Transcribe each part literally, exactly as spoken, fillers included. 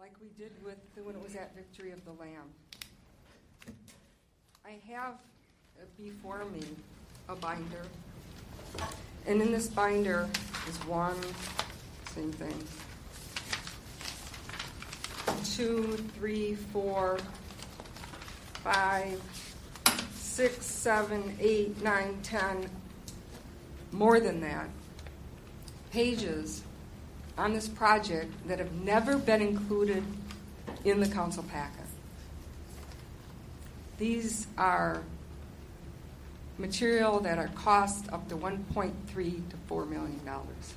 like we did with the, when it was at Victory of the Lamb. I have uh, before me a binder, and in this binder is one, same thing, two, three, four, five, six, seven, eight, nine, ten, more than that, pages on this project that have never been included in the council packet. These are material that are cost up to one point three to four million dollars.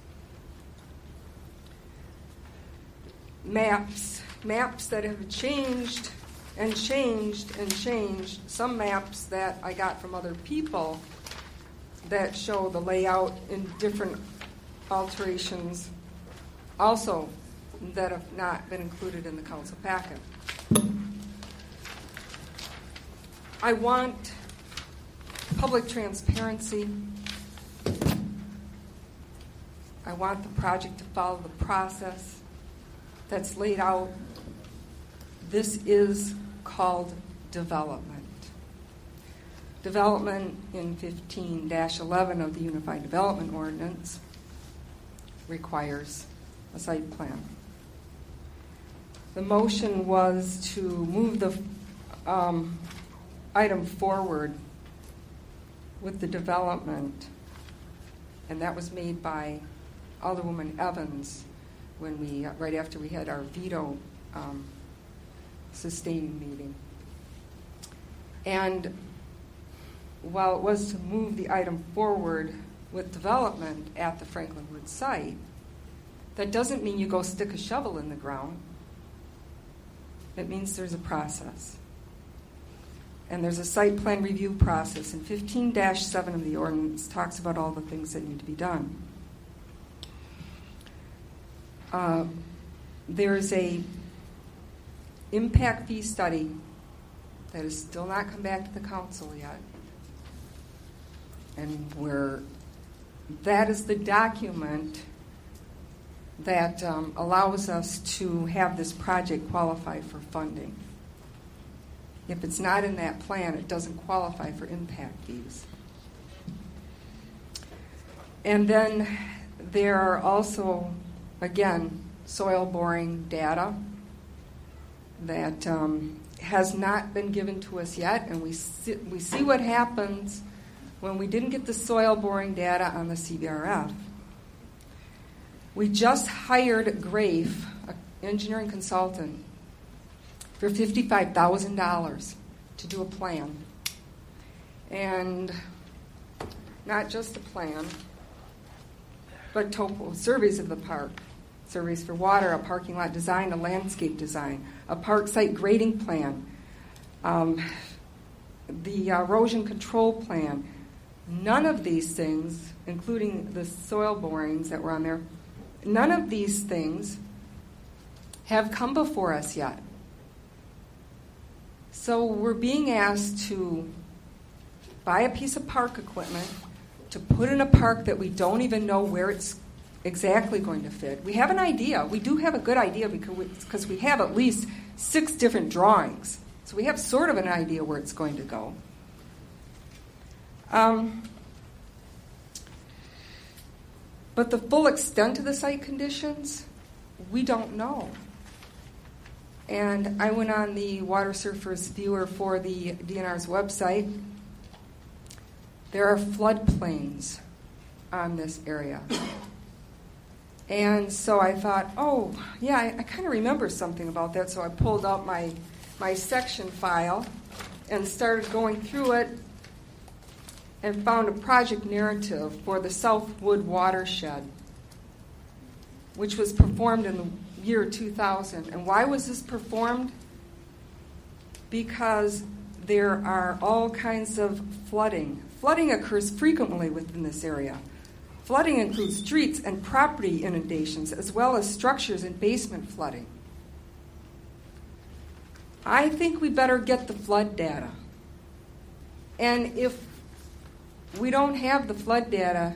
Maps, maps that have changed and changed and changed. Some maps that I got from other people that show the layout in different alterations, also that have not been included in the council packet. I want public transparency. I want the project to follow the process that's laid out. This is called development. Development in fifteen dash eleven of the Unified Development Ordinance requires a site plan. The motion was to move the um, item forward with the development, and that was made by Alderwoman Evans when we, right after we had our veto um, sustaining meeting. And while it was to move the item forward with development at the Franklin Woods site, that doesn't mean you go stick a shovel in the ground. It means there's a process. And there's a site plan review process, and fifteen dash seven of the ordinance talks about all the things that need to be done. Uh, there's a impact fee study that has still not come back to the council yet. And where that is the document that um, allows us to have this project qualify for funding. If it's not in that plan, it doesn't qualify for impact fees. And then there are also, again, soil boring data that um, has not been given to us yet, and we see, we see what happens when we didn't get the soil boring data on the C B R F. We just hired Grafe, an engineering consultant, for fifty-five thousand dollars to do a plan. And not just a plan, but topo surveys of the park, surveys for water, a parking lot design, a landscape design, a park site grading plan, um, the erosion control plan. None of these things, including the soil borings that were on there, none of these things have come before us yet. So we're being asked to buy a piece of park equipment to put in a park that we don't even know where it's exactly going to fit. We have an idea. We do have a good idea because we, because we have at least six different drawings. So we have sort of an idea where it's going to go. Um, but the full extent of the site conditions, we don't know. And I went on the water surface viewer for the D N R's website. There are floodplains on this area. And so I thought, oh, yeah, I, I kind of remember something about that. So I pulled out my, my section file and started going through it and found a project narrative for the Southwood watershed, which was performed in the year two thousand. And why was this performed? Because there are all kinds of flooding. Flooding occurs frequently within this area. Flooding includes streets and property inundations, as well as structures and basement flooding. I think we better get the flood data. And if we don't have the flood data,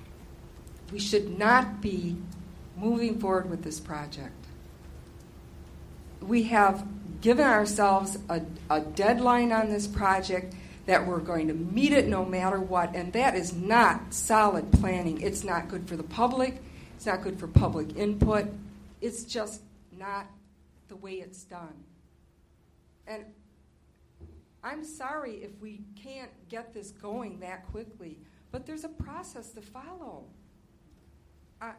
we should not be moving forward with this project. we have given ourselves a, a deadline on this project that we're going to meet it no matter what, and that is not solid planning. It's not good for the public. It's not good for public input. It's just not the way it's done. And I'm sorry if we can't get this going that quickly, but there's a process to follow. I,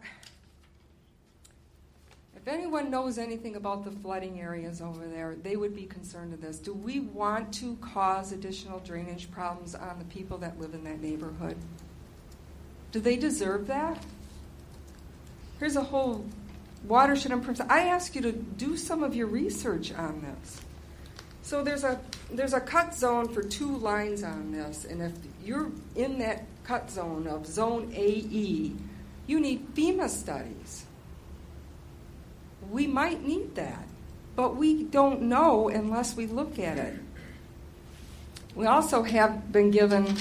if anyone knows anything about the flooding areas over there, they would be concerned of this. Do we want to cause additional drainage problems on the people that live in that neighborhood? Do they deserve that? Here's a whole watershed improvement. I ask you to do some of your research on this. So there's a there's a cut zone for two lines on this, and if you're in that cut zone of zone A E, you need FEMA studies. We might need that, but we don't know unless we look at it. We also have been given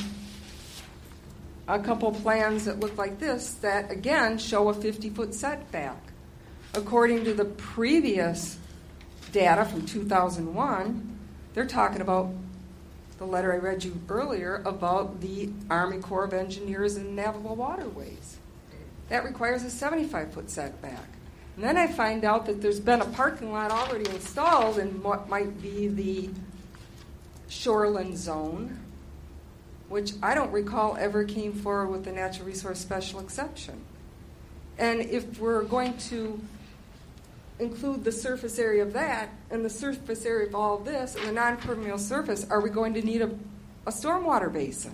a couple plans that look like this that, again, show a fifty-foot setback. According to the previous data from two thousand one, they're talking about the letter I read you earlier about the Army Corps of Engineers and Navigable Waterways. That requires a seventy-five-foot setback. And then I find out that there's been a parking lot already installed in what might be the shoreline zone, which I don't recall ever came forward with the natural resource special exception. And if we're going to include the surface area of that and the surface area of all of this and the non-permeable surface, are we going to need a, a stormwater basin?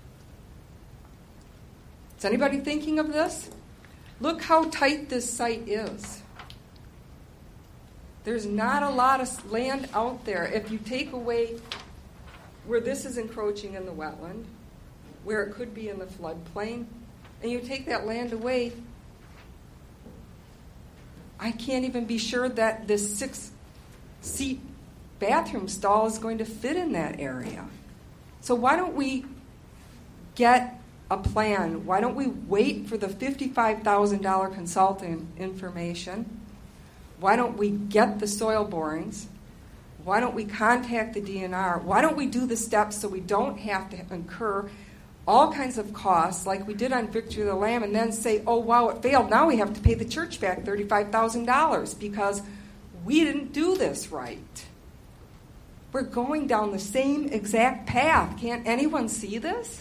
Is anybody thinking of this? Look how tight this site is. There's not a lot of land out there. If you take away where this is encroaching in the wetland, where it could be in the floodplain, and you take that land away, I can't even be sure that this six-seat bathroom stall is going to fit in that area. So why don't we get a plan? Why don't we wait for the fifty-five thousand dollars consultant information? Why don't we get the soil borings? Why don't we contact the D N R? Why don't we do the steps so we don't have to incur all kinds of costs like we did on Victory of the Lamb and then say, oh, wow, it failed. Now we have to pay the church back thirty-five thousand dollars because we didn't do this right. We're going down the same exact path. Can't anyone see this?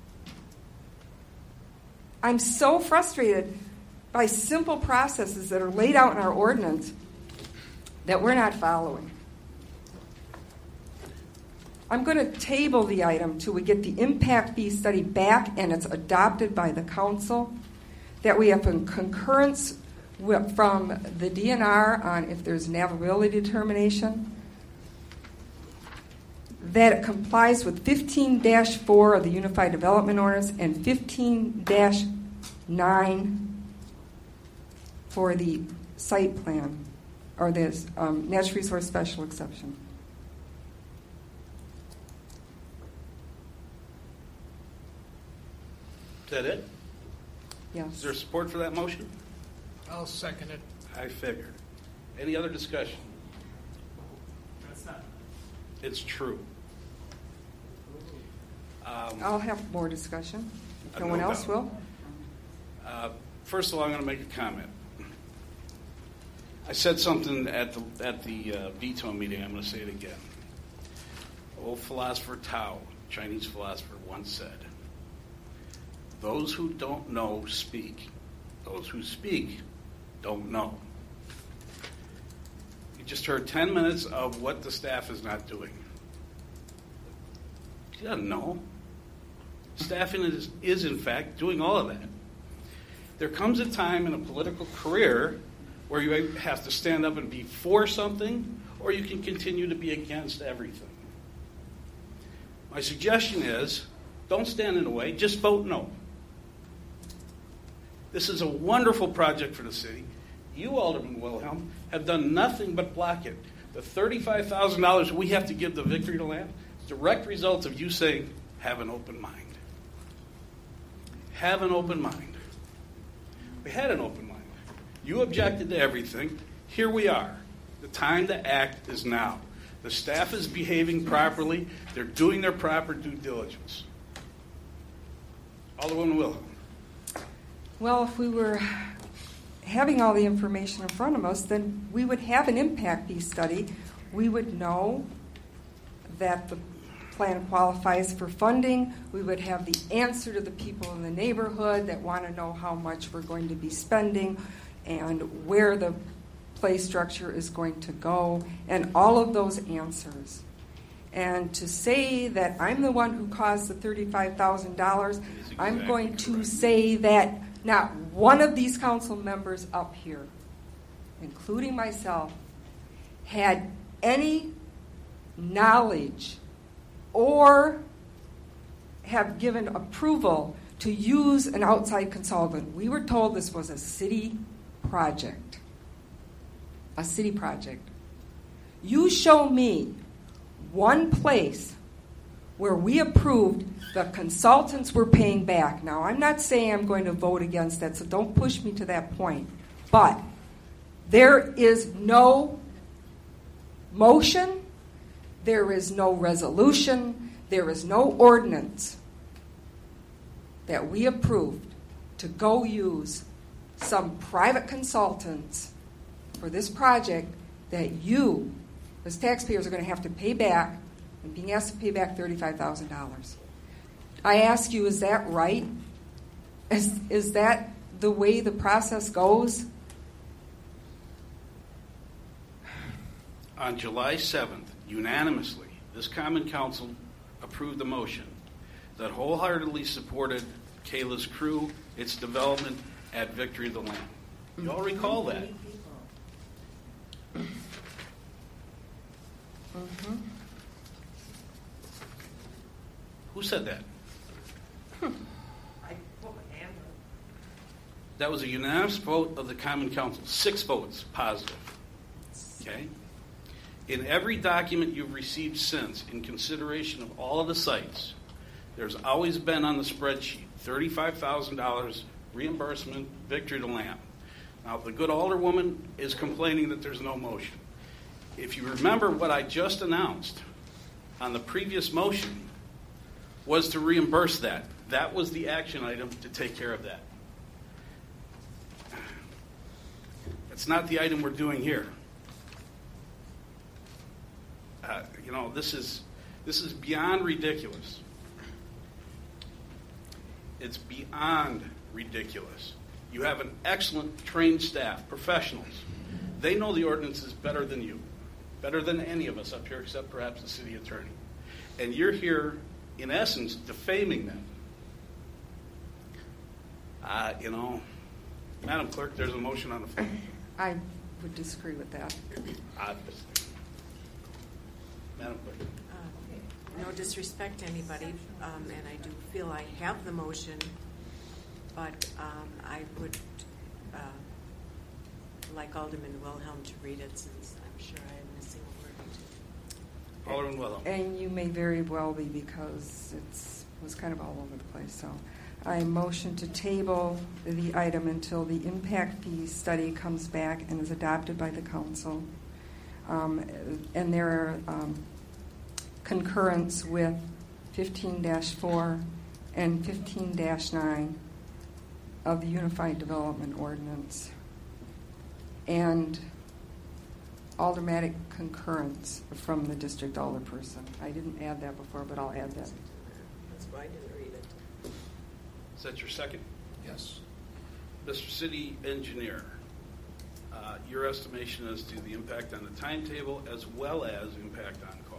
I'm so frustrated by simple processes that are laid out in our ordinance that we're not following. I'm going to table the item till we get the impact fee study back and it's adopted by the council, that we have a concurrence with, from the D N R on if there's navigability determination, that it complies with fifteen dash four of the Unified Development Ordinance and fifteen dash nine for the site plan, or this um, natural resource special exception. Is that it? Yes. Is there support for that motion? I'll second it. I figured. Any other discussion? That's not. It's true. Um, I'll have more discussion. If no Uh, one no else doubt. will. Uh, first of all, I'm going to make a comment. I said something at the at the uh, V TON meeting. I'm going to say it again. Old philosopher Tao, Chinese philosopher, once said, "Those who don't know speak. Those who speak don't know." You just heard ten minutes of what the staff is not doing. You don't know. Staffing is, is, in fact, doing all of that. There comes a time in a political career where you have to stand up and be for something, or you can continue to be against everything. My suggestion is, don't stand in the way, just vote no. This is a wonderful project for the city. You, Alderman Wilhelm, have done nothing but block it. The thirty-five thousand dollars we have to give the Victory to Land is a direct result of you saying, have an open mind. Have an open mind. We had an open mind. You objected to everything. Here we are. The time to act is now. The staff is behaving properly. They're doing their proper due diligence. Alderwoman Wilhelm. Well, if we were having all the information in front of us, then we would have an impact fee study. We would know that the plan qualifies for funding. We would have the answer to the people in the neighborhood that want to know how much we're going to be spending and where the play structure is going to go, and all of those answers. And to say that I'm the one who caused the thirty-five thousand dollars, exactly I'm going to correct. say that not one of these council members up here, including myself, had any knowledge or have given approval to use an outside consultant. We were told this was a city project. A city project. You show me one place where we approved the consultants were paying back. Now, I'm not saying I'm going to vote against that, so don't push me to that point. But there is no motion, there is no resolution, there is no ordinance that we approved to go use some private consultants for this project that you, as taxpayers, are going to have to pay back, and being asked to pay back thirty-five thousand dollars. I ask you, is that right? Is, is that the way the process goes? On July seventh, unanimously, this Common Council approved the motion that wholeheartedly supported Kayla's crew, its development at Victory of the Lamb. You all recall that? Mm-hmm. Who said that? I put my hand up. That was a unanimous vote of the Common Council. Six votes positive. Okay? In every document you've received since, in consideration of all of the sites, there's always been on the spreadsheet thirty-five thousand dollars reimbursement, Victory to Lamb. Now, the good alderwoman is complaining that there's no motion. If you remember, what I just announced on the previous motion was to reimburse that. That was the action item to take care of that. That's not the item we're doing here. Uh, you know, this is this is beyond ridiculous. It's beyond ridiculous. You have an excellent trained staff, professionals. They know the ordinances better than you, better than any of us up here, except perhaps the city attorney. And you're here, in essence, defaming them. Uh, you know, Madam Clerk, there's a motion on the floor. I would disagree with that. Obviously. Madam Clerk. Uh, no disrespect to anybody, um, and I do feel I have the motion, but um, I would uh, like Alderman Wilhelm to read it, since I'm sure I am missing a word or two. Alderman Wilhelm. And you may very well be, because it's was kind of all over the place. So I motion to table the item until the impact fee study comes back and is adopted by the council. Um, and there are um, concurrence with fifteen dash four and fifteen dash nine of the Unified Development Ordinance, and aldermanic concurrence from the district alderperson. I didn't add that before, but I'll add that. That's why I didn't read it. Is that your second? Yes. Mister City Engineer, uh, your estimation as to the impact on the timetable as well as impact on cost.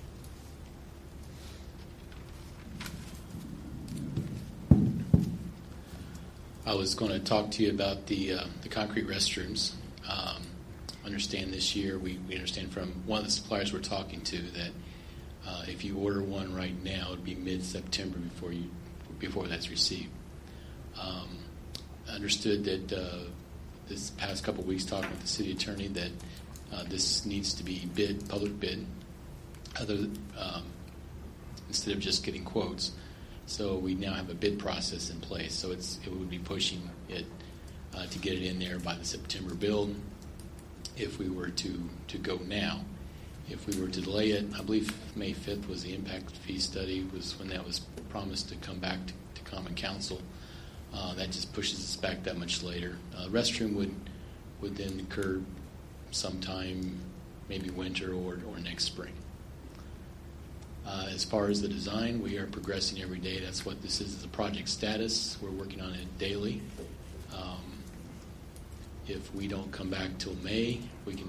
I was going to talk to you about the uh, the concrete restrooms. Um, understand this year, we, we understand from one of the suppliers we're talking to that uh, if you order one right now, it'd be mid-September before you before that's received. Um, understood that uh, this past couple of weeks talking with the city attorney that uh, this needs to be bid, public bid, other um, instead of just getting quotes. So we now have a bid process in place. So it's it would be pushing it uh, to get it in there by the September build. if we were to, to go now. If we were to delay it, I believe May fifth was the impact fee study, was when that was promised to come back to, to Common Council. Uh, that just pushes us back that much later. Uh, restroom would would then occur sometime, maybe winter or, or next spring. Uh, as far as the design, we are progressing every day. That's what this is, is a project status. We're working on it daily. Um, if we don't come back till May, we can...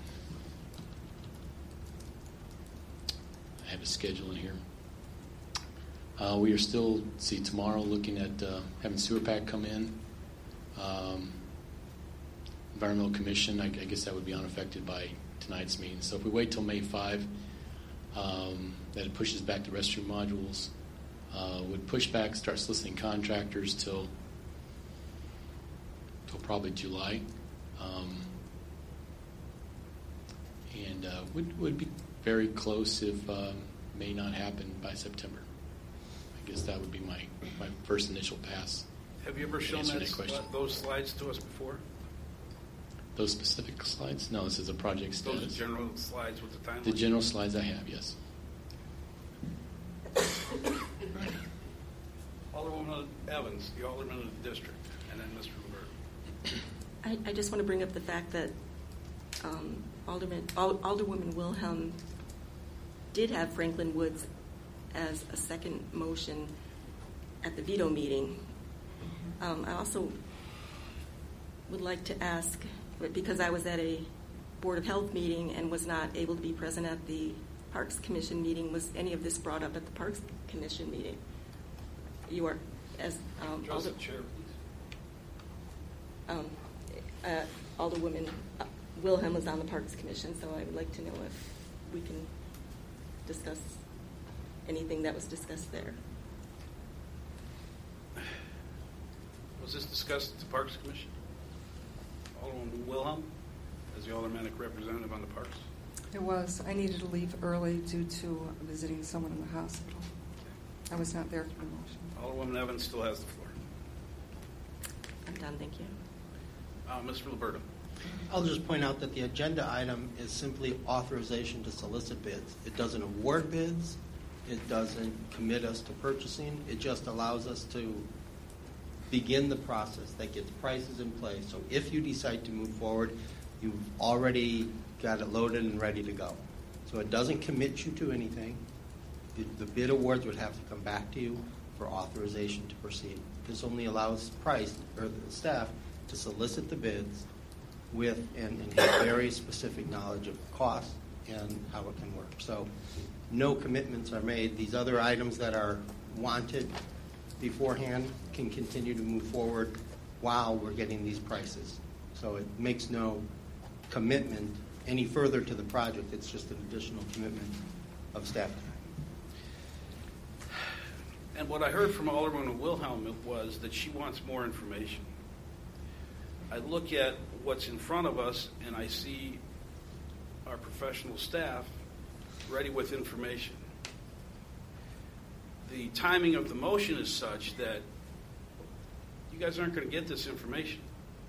I have a schedule in here. Uh, we are still, see, tomorrow looking at uh, having Sewer Pack come in. Um, Environmental Commission, I, I guess that would be unaffected by tonight's meeting. So if we wait till May fifth, um, that pushes back the restroom modules. Uh, would push back, start soliciting contractors till, till probably July. Um, and uh, would, would be very close if um, may not happen by September. I guess that would be my, my first initial pass. Have you ever shown Answer that, that question. uh, those slides to us before? Those specific slides? No, this is a project status. Those are general slides with the timeline? The general slides I have, yes. Alderwoman Evans, the alderman of the district, and then Mister Lambert. I, I just want to bring up the fact that um, Alderman, Ald- Alderwoman Wilhelm did have Franklin Woods as a second motion at the veto meeting. Um, I also would like to ask, because I was at a Board of Health meeting and was not able to be present at the Parks Commission meeting, was any of this brought up at the Parks Commission meeting? You are, as um, Address Alder, the chair, please. um, uh, Alderwoman uh, Wilhelm was on the Parks Commission, so I would like to know if we can discuss anything that was discussed there. Was this discussed at the Parks Commission? Alderwoman Wilhelm, as the aldermanic representative on the Parks? It was. I needed to leave early due to visiting someone in the hospital. I was not there for the motion. Alderwoman Evans still has the floor. I'm done, thank you. Uh, Mister Liberto. I'll just point out that the agenda item is simply authorization to solicit bids. It doesn't award bids. It doesn't commit us to purchasing. It just allows us to begin the process that gets prices in place. So if you decide to move forward, you've already got it loaded and ready to go. So it doesn't commit you to anything. The bid awards would have to come back to you for authorization to proceed. This only allows price or the staff to solicit the bids with and, and have very specific knowledge of cost and how it can work. So no commitments are made. These other items that are wanted beforehand can continue to move forward while we're getting these prices. So it makes no commitment any further to the project. It's just an additional commitment of staff time. And what I heard from Alderwoman Wilhelm was that she wants more information. I look at what's in front of us and I see our professional staff ready with information. The timing of the motion is such that you guys aren't going to get this information.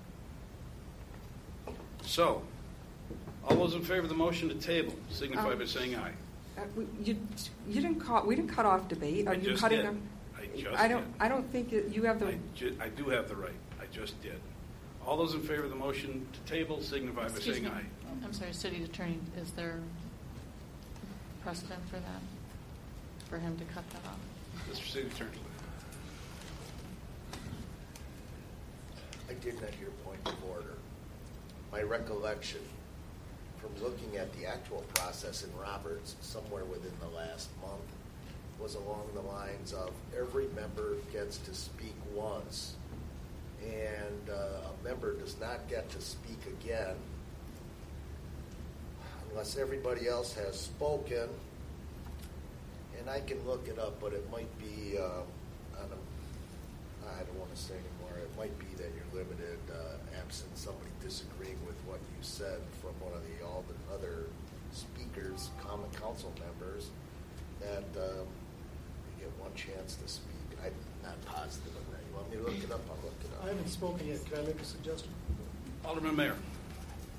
So, all those in favor of the motion to table signify Um, by saying aye. Uh, we- you, you didn't call. We didn't cut off debate. Are I you just cutting did. them? I just I don't. did. I don't think that you have the. I, ju- I do have the right. I just did. All those in favor of the motion to table signify by Excuse saying me. aye. I'm sorry, City Attorney, is there precedent for that? For him to cut that off? Mister City Attorney. I did not hear point of order. My recollection from looking at the actual process in Roberts somewhere within the last month was along the lines of every member gets to speak once, and uh, a member does not get to speak again unless everybody else has spoken. And I can look it up, but it might be, uh, I, don't, I don't want to say anymore, it might be that you're limited, uh, absent somebody disagreeing with what you said from one of the all the other speakers, common council members, that um, you get one chance to speak. I'm not positive on that. You want me to look it up? I'll look it up. I haven't spoken yet. Can I make a suggestion? Alderman Mayor.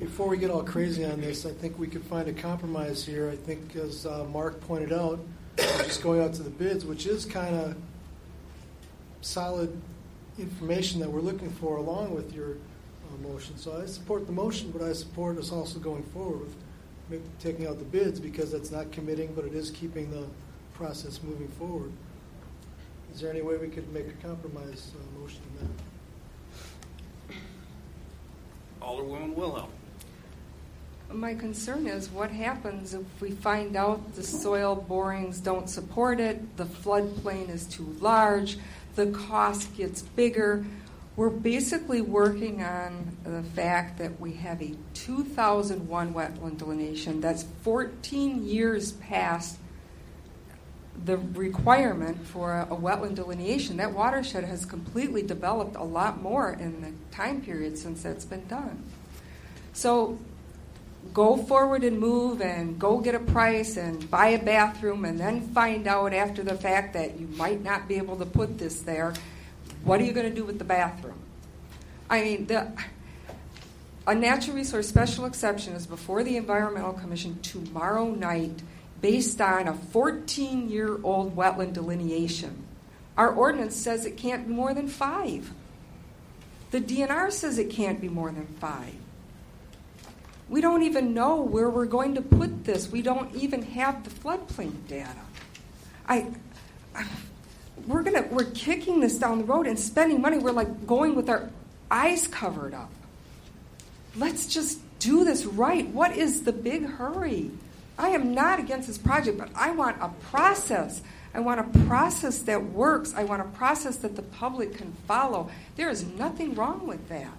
before we get all crazy on this, I think we could find a compromise here. I think, as uh, Mark pointed out, just going out to the bids, which is kind of solid information that we're looking for along with your uh, motion. So I support the motion, but I support us also going forward with make, taking out the bids, because that's not committing, but it is keeping the process moving forward. Is there any way we could make a compromise uh, motion on that? Alderwoman Wilhelm. My concern is what happens if we find out the soil borings don't support it, the floodplain is too large, the cost gets bigger. We're basically working on the fact that we have a two thousand one wetland delineation that's fourteen years past the requirement for a, a wetland delineation. That watershed has completely developed a lot more in the time period since that's been done. So go forward and move and go get a price and buy a bathroom and then find out after the fact that you might not be able to put this there. What are you going to do with the bathroom? I mean, the, a natural resource special exception is before the Environmental Commission tomorrow night based on a fourteen-year-old wetland delineation. Our ordinance says it can't be more than five. The D N R says it can't be more than five. We don't even know where we're going to put this. We don't even have the floodplain data. I, I we're gonna we're kicking this down the road and spending money. We're like going with our eyes covered up. Let's just do this right. What is the big hurry? I am not against this project, but I want a process. I want a process that works. I want a process that the public can follow. There is nothing wrong with that.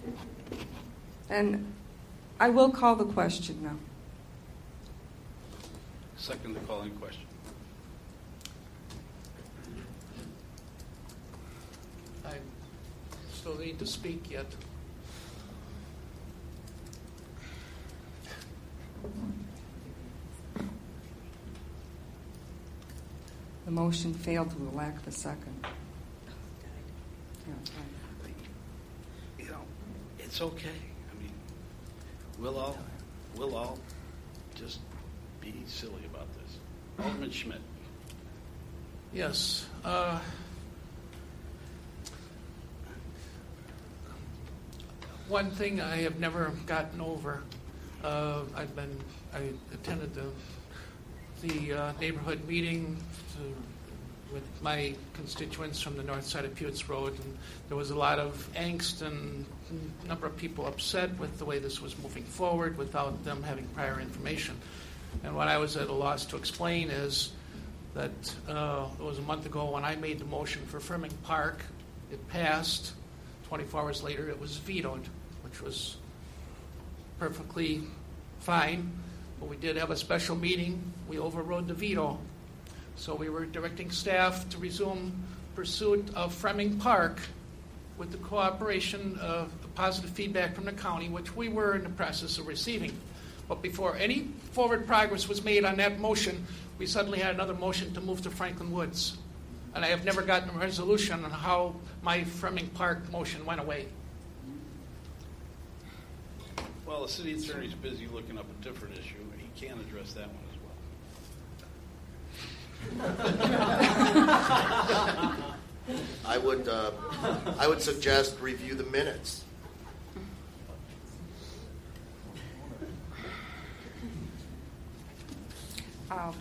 And I will call the question now. Second to calling question. I still need to speak yet. The motion failed to the lack of a second. Yeah, right. You know, it's okay. I mean, we'll all, we'll all just be silly about this. Alderman Schmidt. Yes. Uh, one thing I have never gotten over, uh, I've been, I attended the the uh, neighborhood meeting to, with my constituents from the north side of Pewits Road, and there was a lot of angst and a number of people upset with the way this was moving forward without them having prior information. And what I was at a loss to explain is that uh, it was a month ago when I made the motion for Fleming Park. It passed. twenty-four hours later, it was vetoed, which was perfectly fine. But we did have a special meeting. We overrode the veto. So we were directing staff to resume pursuit of Fleming Park with the cooperation of positive feedback from the county, which we were in the process of receiving. But before any forward progress was made on that motion, we suddenly had another motion to move to Franklin Woods. And I have never gotten a resolution on how my Fleming Park motion went away. Well, the city attorney's busy looking up a different issue, and he can address that one as well. I would, uh, I would suggest review the minutes. Um,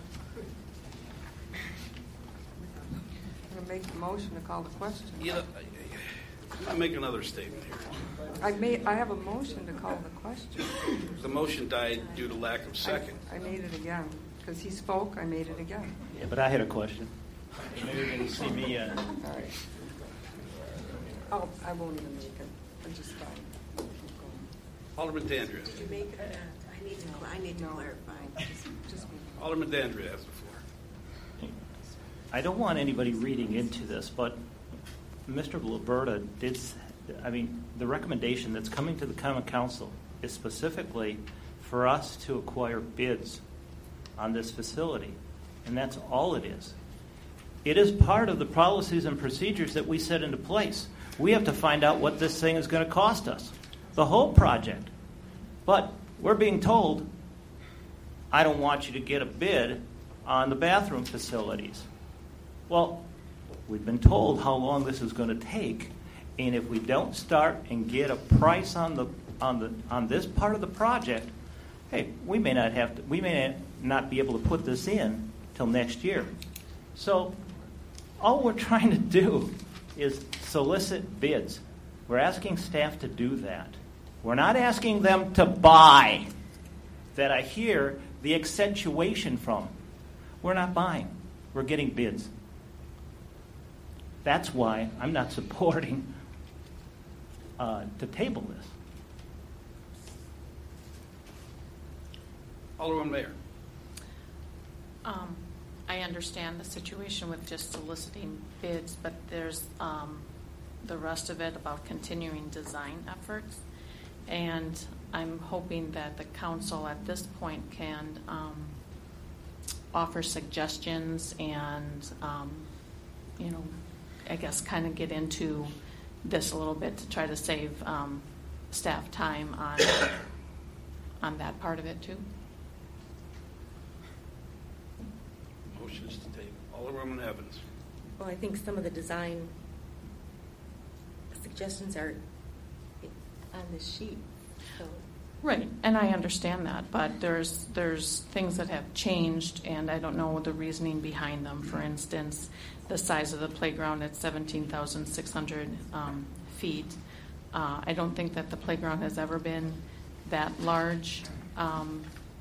I'm going to make the motion to call the question. Yeah, I'll make another statement here. I made. I have a motion to call the question. The motion died due to lack of second. I, I made it again because he spoke. I made it again. Yeah, but I had a question. Maybe you didn't see me yet. All right. Oh, I won't even make it. I'm just fine. Keep going. Alderman Dandria. Did you make it? Uh, I need to. I need to clarify. Just, just Alderman Dandria has the floor. I don't want anybody reading into this, but Mister Liberta did. I mean, the recommendation that's coming to the Common Council is specifically for us to acquire bids on this facility, and that's all it is. It is part of the policies and procedures that we set into place. We have to find out what this thing is going to cost us, the whole project. But we're being told, I don't want you to get a bid on the bathroom facilities. Well, we've been told how long this is going to take, and if we don't start and get a price on the on the on this part of the project, hey, we may not have to, we may not be able to put this in till next year. So all we're trying to do is solicit bids. We're asking staff to do that. We're not asking them to buy, that I hear the accentuation from. We're not buying. We're getting bids. That's why I'm not supporting uh, to table this. Alderman Mayor. Um, I understand the situation with just soliciting bids, but there's um, the rest of it about continuing design efforts. And I'm hoping that the council at this point can um, offer suggestions and, um, you know, I guess kind of get into this a little bit to try to save um, staff time on on that part of it too. Motions to table. Alderwoman Evans. Well, I think some of the design suggestions are on this sheet. So. Right, and I understand that, but there's there's things that have changed, and I don't know the reasoning behind them. For instance, the size of the playground at seventeen thousand six hundred um, feet. Uh, I don't think that the playground has ever been that large um,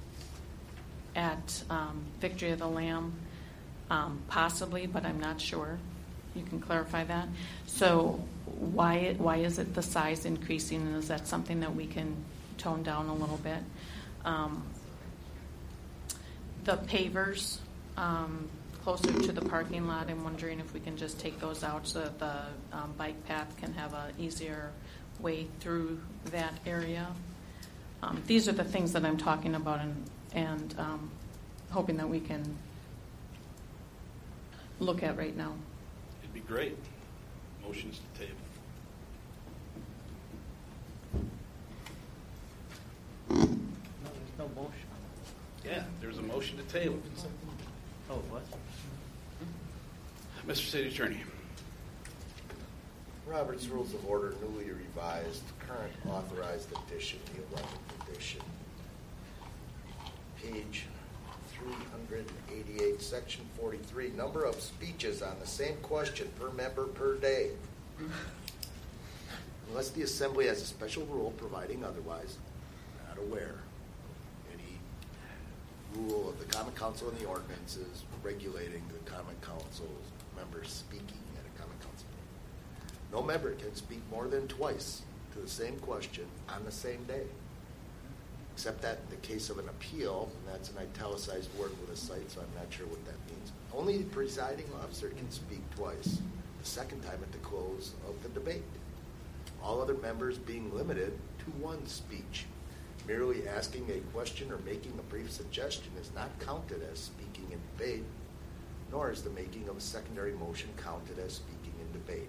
at um, Victory of the Lamb. Um, possibly, but I'm not sure. You can clarify that. So why why is it the size increasing, and is that something that we can tone down a little bit? Um, the pavers um, closer to the parking lot, I'm wondering if we can just take those out so that the um, bike path can have an easier way through that area. Um, these are the things that I'm talking about, and, and um, hoping that we can look at right now. It'd be great. Motions to table. No, there's no motion. Yeah, there's a motion to table. Oh, what? Mister City Attorney. Robert's Rules of Order newly revised, current authorized edition, the eleventh edition. Page three hundred eighty-eight, section forty-three, number of speeches on the same question per member per day. Unless the Assembly has a special rule providing otherwise, I'm not aware of any rule of the Common Council and the ordinances regulating the Common Council's members speaking at a Common Council meeting. No member can speak more than twice to the same question on the same day, except that in the case of an appeal, and that's an italicized word with a cite, so I'm not sure what that means. Only the presiding officer can speak twice, the second time at the close of the debate. All other members being limited to one speech. Merely asking a question or making a brief suggestion is not counted as speaking in debate, nor is the making of a secondary motion counted as speaking in debate.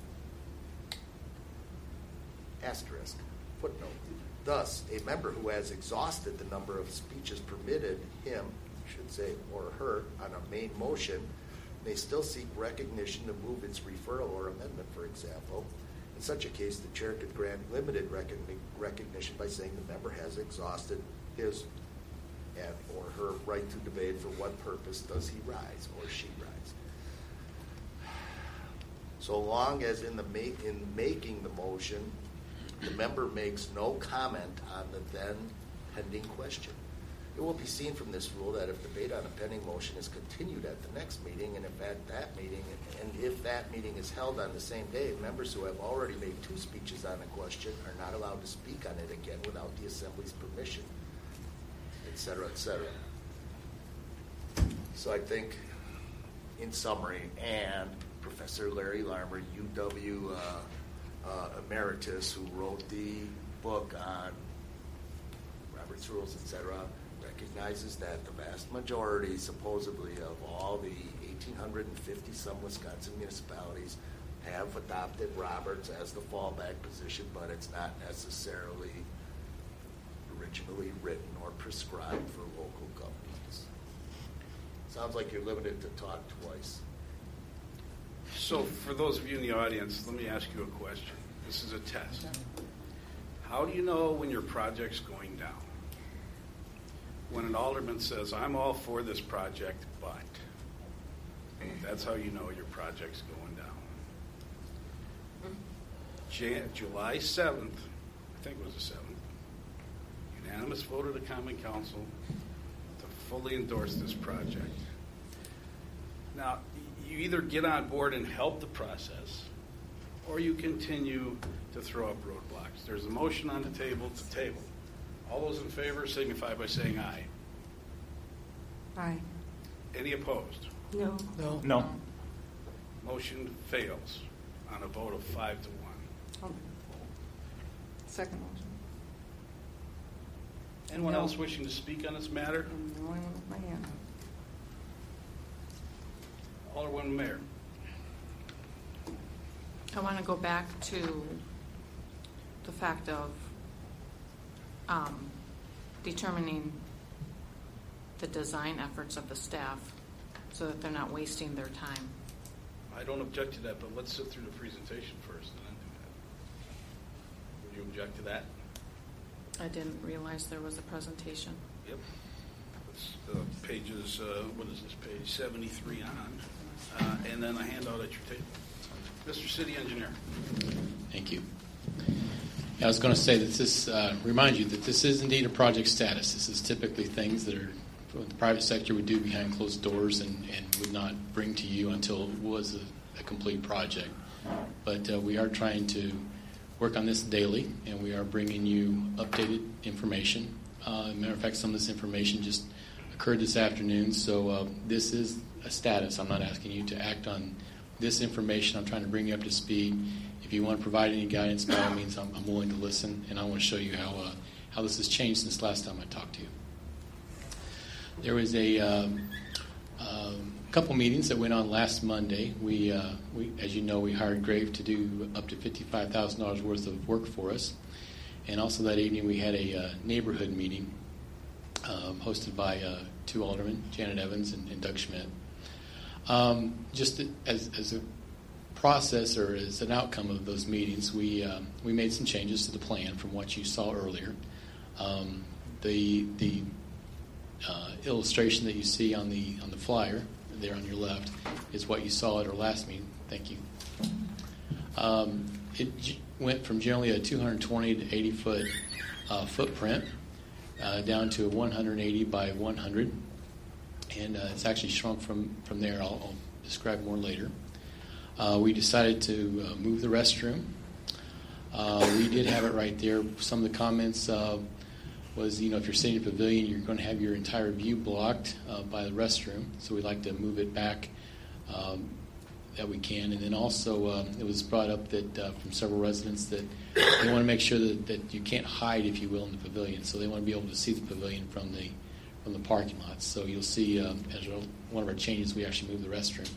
Asterisk, footnote. Thus, a member who has exhausted the number of speeches permitted him, I should say, or her, on a main motion, may still seek recognition to move its referral or amendment, for example. In such a case, the chair could grant limited recogni- recognition by saying the member has exhausted his and or her right to debate. For what purpose does he rise or she rise? So long as in the ma- in making the motion, the member makes no comment on the then pending question. It will be seen from this rule that if debate on a pending motion is continued at the next meeting, and if at that meeting, and if that meeting is held on the same day, members who have already made two speeches on a question are not allowed to speak on it again without the Assembly's permission, et cetera, et cetera. So I think, in summary, and Professor Larry Larmer, U W uh, uh, emeritus, who wrote the book on Robert's Rules, et cetera, recognizes that the vast majority, supposedly, of all the eighteen fifty some Wisconsin municipalities have adopted Roberts as the fallback position, but it's not necessarily originally written or prescribed for local governments. Sounds like you're limited to talk twice. So for those of you in the audience, let me ask you a question. This is a test. How do you know when your project's going down? When an alderman says, I'm all for this project, but that's how you know your project's going down. Jan- July seventh, I think it was the seventh, unanimous vote of the Common Council to fully endorse this project. Now, you either get on board and help the process, or you continue to throw up roadblocks. There's a motion on the table to table. All those in favor signify by saying aye. Aye. Any opposed? No. No. No. Motion fails on a vote of five to one. Oh. Second motion. Anyone No. else wishing to speak on this matter? I'm the only one with my hand. Alderman Mayor. I want to go back to the fact of um, determining the design efforts of the staff so that they're not wasting their time. I don't object to that, but let's sit through the presentation first and then do that. Would you object to that? I didn't realize there was a presentation. Yep. It's, uh, pages, uh, what is this, page seventy-three on, uh, and then a handout at your table. Mister City Engineer. Thank you. I was going to say that this, uh, remind you that this is indeed a project status. This is typically things that are what the private sector would do behind closed doors and, and would not bring to you until it was a, a complete project. But uh, we are trying to work on this daily, and we are bringing you updated information. Uh, as a matter of fact, some of this information just occurred this afternoon, so uh, this is a status. I'm not asking you to act on this information. I'm trying to bring you up to speed. If you want to provide any guidance, by all means, I'm, I'm willing to listen, and I want to show you how uh, how this has changed since last time I talked to you. There was a um, um, couple meetings that went on last Monday. We, uh, we, as you know, we hired Grave to do up to fifty-five thousand dollars worth of work for us, and also that evening we had a uh, neighborhood meeting um, hosted by uh, two aldermen, Janet Evans and, and Doug Schmidt. Um, just as, as a process or as an outcome of those meetings, we um, we made some changes to the plan from what you saw earlier. Um, the the uh, illustration that you see on the on the flyer there on your left is what you saw at our last meeting. Thank you. Um, it g- went from generally a two hundred twenty to eighty foot uh, footprint uh, down to a one hundred eighty by one hundred, and uh, it's actually shrunk from from there. I'll, I'll describe more later. Uh, we decided to uh, move the restroom. Uh, we did have it right there. Some of the comments uh, was, you know, if you're sitting in a pavilion, you're going to have your entire view blocked uh, by the restroom. So we'd like to move it back um, that we can. And then also uh, it was brought up that uh, from several residents that they want to make sure that, that you can't hide, if you will, in the pavilion. So they want to be able to see the pavilion from the from the parking lot. So you'll see um, as one of our changes, we actually moved the restroom.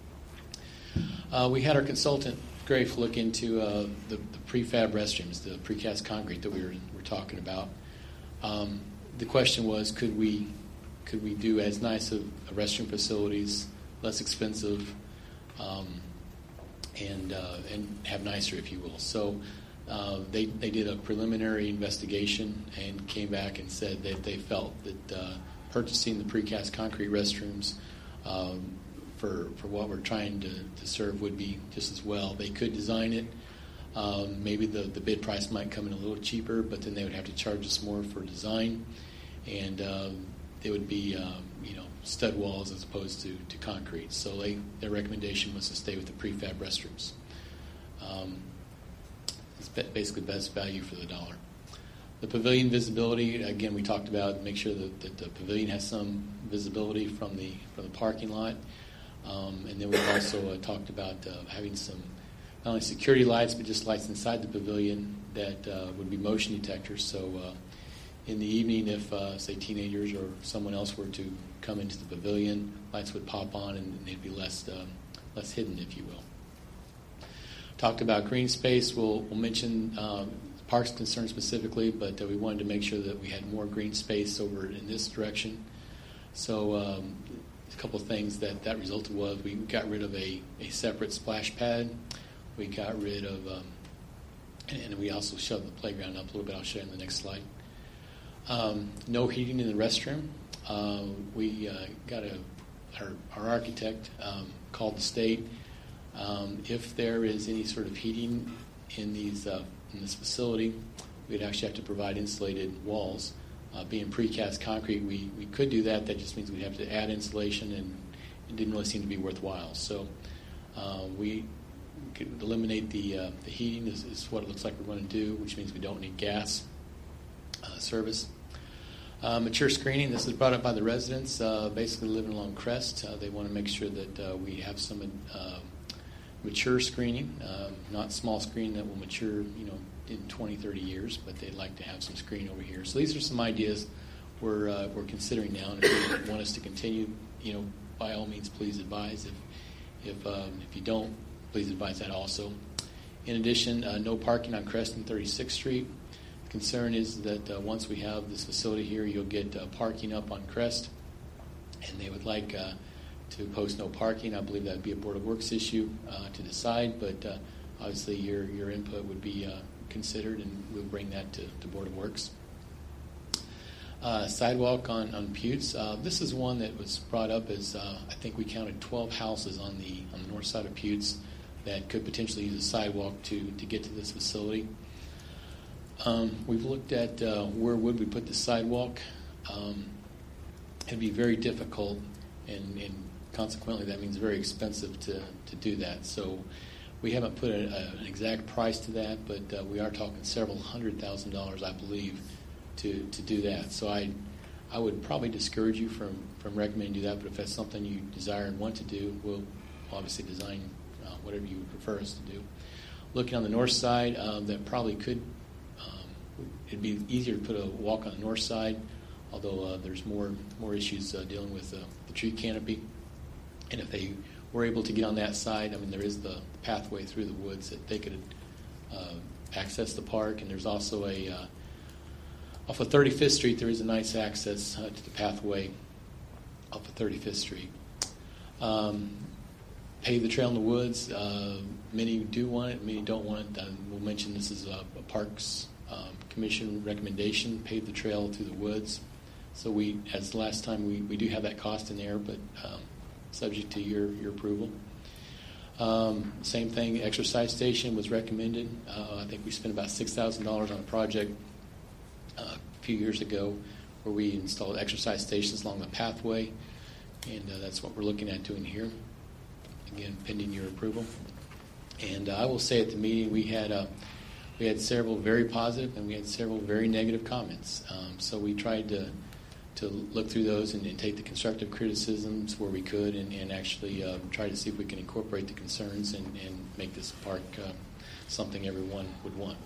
Uh, we had our consultant, Grafe, look into uh, the, the prefab restrooms, the precast concrete that we were, were talking about. Um, the question was, could we could we do as nice of a restroom facilities, less expensive, um, and uh, and have nicer, if you will. So uh, they they did a preliminary investigation and came back and said that they felt that uh, purchasing the precast concrete restrooms um, For, for what we're trying to, to serve would be just as well. They could design it. Um, maybe the, the bid price might come in a little cheaper, but then they would have to charge us more for design, and um, it would be um, you know stud walls as opposed to, to concrete. So they, their recommendation was to stay with the prefab restrooms. Um, it's basically best value for the dollar. The pavilion visibility, again, we talked about make sure that, that the pavilion has some visibility from the from the parking lot. Um, and then we've also uh, talked about uh, having some not only security lights, but just lights inside the pavilion that uh, would be motion detectors. So uh, in the evening, if, uh, say, teenagers or someone else were to come into the pavilion, lights would pop on and they'd be less um, less hidden, if you will. Talked about green space. We'll, we'll mention uh, Parks concern specifically, but uh, we wanted to make sure that we had more green space over in this direction. So um, a couple of things that that resulted was we got rid of a, a separate splash pad. We got rid of, um, and, and we also shoved the playground up a little bit. I'll show you in the next slide. Um, no heating in the restroom. Uh, we uh, got a our, our architect um, called the state. Um, if there is any sort of heating in these uh, in this facility, we'd actually have to provide insulated walls. Uh, being precast concrete, we, we could do that. That just means we'd have to add insulation, and it didn't really seem to be worthwhile. So uh, we could eliminate the uh, the heating is, is what it looks like we're going to do, which means we don't need gas uh, service. Uh, mature screening, this is brought up by the residents, uh, basically living along Crest. Uh, they want to make sure that uh, we have some uh, mature screening, uh, not small screen that will mature, you know, in twenty, thirty years, but they'd like to have some screen over here. So these are some ideas we're uh, we're considering now, and if you want us to continue, you know, by all means, please advise. If if um, if you don't, please advise that also. In addition, uh, no parking on Crest and thirty-sixth Street. The concern is that uh, once we have this facility here, you'll get uh, parking up on Crest, and they would like uh, to post no parking. I believe that would be a Board of Works issue uh, to decide, but uh, obviously your your input would be uh, considered, and we'll bring that to, to Board of Works. Uh, sidewalk on, on Putes. Uh, this is one that was brought up as uh, I think we counted twelve houses on the on the north side of Putes that could potentially use a sidewalk to, to get to this facility. Um, we've looked at uh, where would we put the sidewalk. Um, it'd be very difficult, and, and consequently that means very expensive to, to do that. So we haven't put a, a, an exact price to that, but uh, we are talking several hundred thousand dollars, I believe, to, to do that. So I I would probably discourage you from, from recommending do that, but if that's something you desire and want to do, we'll obviously design uh, whatever you would prefer us to do. Looking on the north side, um, that probably could, um, it'd be easier to put a walk on the north side, although uh, there's more more issues uh, dealing with uh, the tree canopy. And if they were able to get on that side, I mean, there is the pathway through the woods that they could uh, access the park, and there's also a uh, off of thirty-fifth Street, there is a nice access uh, to the pathway off of thirty-fifth Street. Um, pave the trail in the woods. Uh, many do want it, many don't want it. Uh, we'll mention this is a, a Parks um, Commission recommendation, pave the trail through the woods. So we, as the last time, we, we do have that cost in there, but um, subject to your, your approval. Um, same thing, exercise station was recommended. Uh, I think we spent about six thousand dollars on a project uh, a few years ago where we installed exercise stations along the pathway, and uh, that's what we're looking at doing here. Again, pending your approval. And uh, I will say at the meeting we had uh, we had several very positive and we had several very negative comments. Um, so we tried to to look through those and, and take the constructive criticisms where we could, and, and actually uh, try to see if we can incorporate the concerns and, and make this park uh, something everyone would want.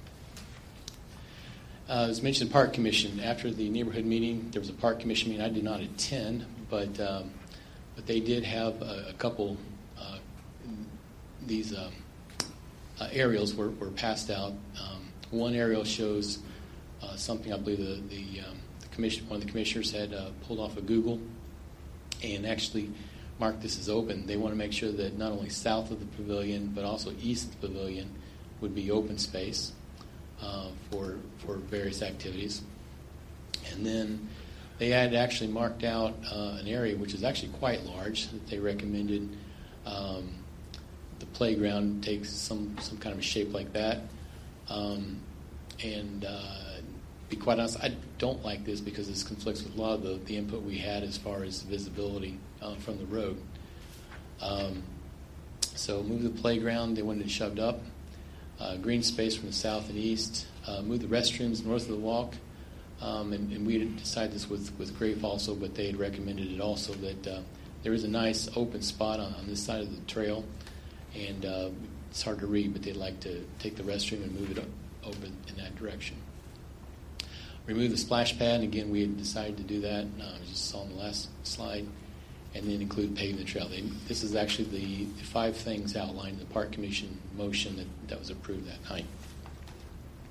Uh, as mentioned, Park Commission. After the neighborhood meeting, there was a Park Commission meeting. I did not attend, but um, but they did have a, a couple. Uh, these um, uh, aerials were, were passed out. Um, one aerial shows uh, something I believe the the, um, the commission, one of the commissioners had uh, pulled off of Google, and actually marked this as open. They want to make sure that not only south of the pavilion but also east of the pavilion would be open space. Uh, for for various activities, and then they had actually marked out uh, an area which is actually quite large that they recommended um, the playground takes some some kind of a shape like that. Um, and uh, be quite honest, I don't like this because this conflicts with a lot of the, the input we had as far as visibility uh, from the road. Um, so move the playground. They wanted it shoved up. Uh, green space from the south and east, uh, move the restrooms north of the walk, um, and, and we had decided this with, with Grafe also, but they had recommended it also that uh, there is a nice open spot on, on this side of the trail, and uh, it's hard to read, but they'd like to take the restroom and move it up, over in that direction. Remove the splash pad, and again, we had decided to do that, uh, I just saw on the last slide, and then include paving the trail. They, this is actually the, the five things outlined in the Park Commission motion that, that was approved that night.